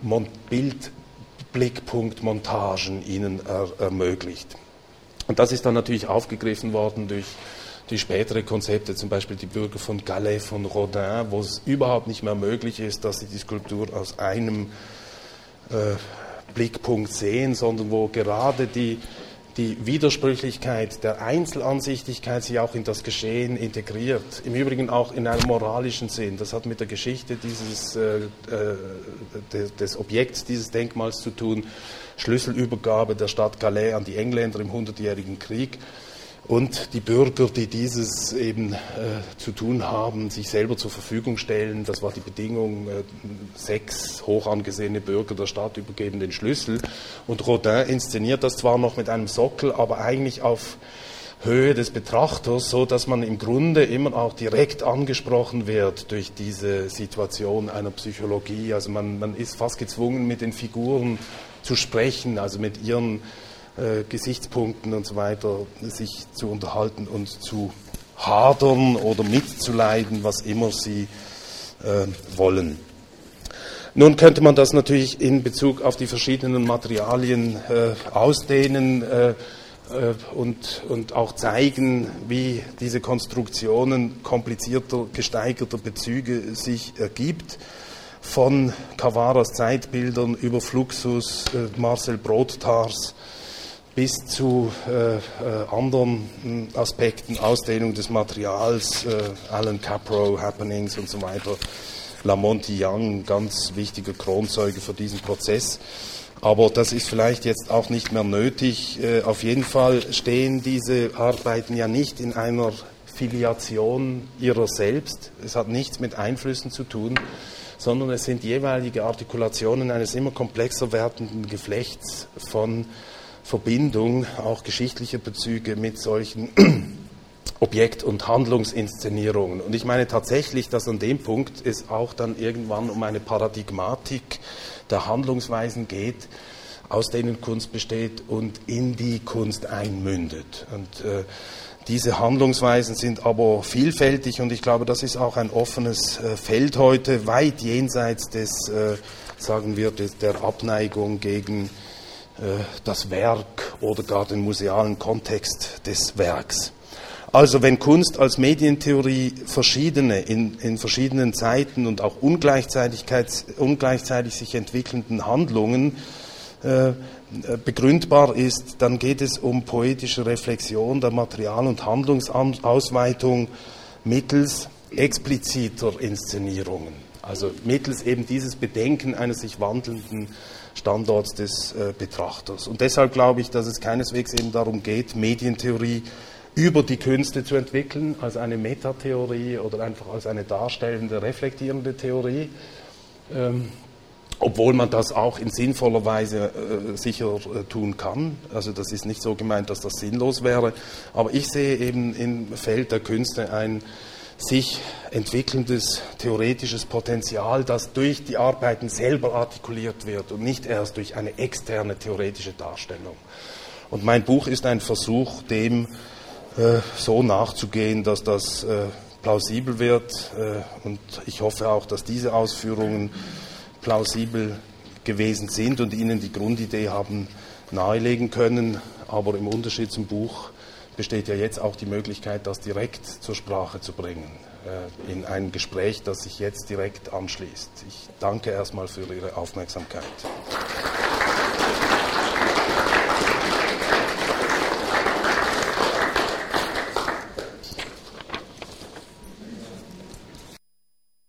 Bildblickpunktmontagen ihnen ermöglicht. Und das ist dann natürlich aufgegriffen worden durch die spätere Konzepte, zum Beispiel die Bürger von Gallet, von Rodin, wo es überhaupt nicht mehr möglich ist, dass sie die Skulptur aus einem Blickpunkt sehen, sondern wo gerade die Widersprüchlichkeit der Einzelansichtigkeit sich auch in das Geschehen integriert. Im Übrigen auch in einem moralischen Sinn. Das hat mit der Geschichte des Objekts, dieses Denkmals zu tun. Schlüsselübergabe der Stadt Calais an die Engländer im 100-jährigen Krieg. Und die Bürger, die dieses eben zu tun haben, sich selber zur Verfügung stellen, das war die Bedingung, 6 hoch angesehene Bürger der Stadt übergeben den Schlüssel. Und Rodin inszeniert das zwar noch mit einem Sockel, aber eigentlich auf Höhe des Betrachters, so dass man im Grunde immer auch direkt angesprochen wird durch diese Situation einer Psychologie. Also man ist fast gezwungen, mit den Figuren zu sprechen, also mit ihren Gesichtspunkten und so weiter, sich zu unterhalten und zu hadern oder mitzuleiden, was immer sie wollen. Nun könnte man das natürlich in Bezug auf die verschiedenen Materialien ausdehnen und auch zeigen, wie diese Konstruktionen komplizierter, gesteigerter Bezüge sich ergibt. Von Cavaras Zeitbildern über Fluxus, Marcel Brodtars bis zu anderen Aspekten, Ausdehnung des Materials, Alan Caprow, Happenings und so weiter. Lamonti Young, ganz wichtiger Kronzeuge für diesen Prozess. Aber das ist vielleicht jetzt auch nicht mehr nötig. Auf jeden Fall stehen diese Arbeiten ja nicht in einer Filiation ihrer selbst. Es hat nichts mit Einflüssen zu tun, sondern es sind jeweilige Artikulationen eines immer komplexer werdenden Geflechts von Verbindung, auch geschichtliche Bezüge mit solchen Objekt- und Handlungsinszenierungen. Und ich meine tatsächlich, dass an dem Punkt es auch dann irgendwann um eine Paradigmatik der Handlungsweisen geht, aus denen Kunst besteht und in die Kunst einmündet. Und diese Handlungsweisen sind aber vielfältig und ich glaube, das ist auch ein offenes Feld heute, weit jenseits des, sagen wir, der Abneigung gegen das Werk oder gar den musealen Kontext des Werks. Also wenn Kunst als Medientheorie verschiedene, in verschiedenen Zeiten und auch ungleichzeitig sich entwickelnden Handlungen begründbar ist, dann geht es um poetische Reflexion der Material- und Handlungsausweitung mittels expliziter Inszenierungen. Also mittels eben dieses Bedenken eines sich wandelnden Standorts des Betrachters. Und deshalb glaube ich, dass es keineswegs eben darum geht, Medientheorie über die Künste zu entwickeln, als eine Metatheorie oder einfach als eine darstellende, reflektierende Theorie, obwohl man das auch in sinnvoller Weise sicher tun kann. Also das ist nicht so gemeint, dass das sinnlos wäre, aber ich sehe eben im Feld der Künste ein sich entwickelndes theoretisches Potenzial, das durch die Arbeiten selber artikuliert wird und nicht erst durch eine externe theoretische Darstellung. Und mein Buch ist ein Versuch, dem so nachzugehen, dass das plausibel wird. Und ich hoffe auch, dass diese Ausführungen plausibel gewesen sind und Ihnen die Grundidee haben nahelegen können. Aber im Unterschied zum Buch besteht ja jetzt auch die Möglichkeit, das direkt zur Sprache zu bringen. in ein Gespräch, das sich jetzt direkt anschließt. Ich danke erstmal für Ihre Aufmerksamkeit.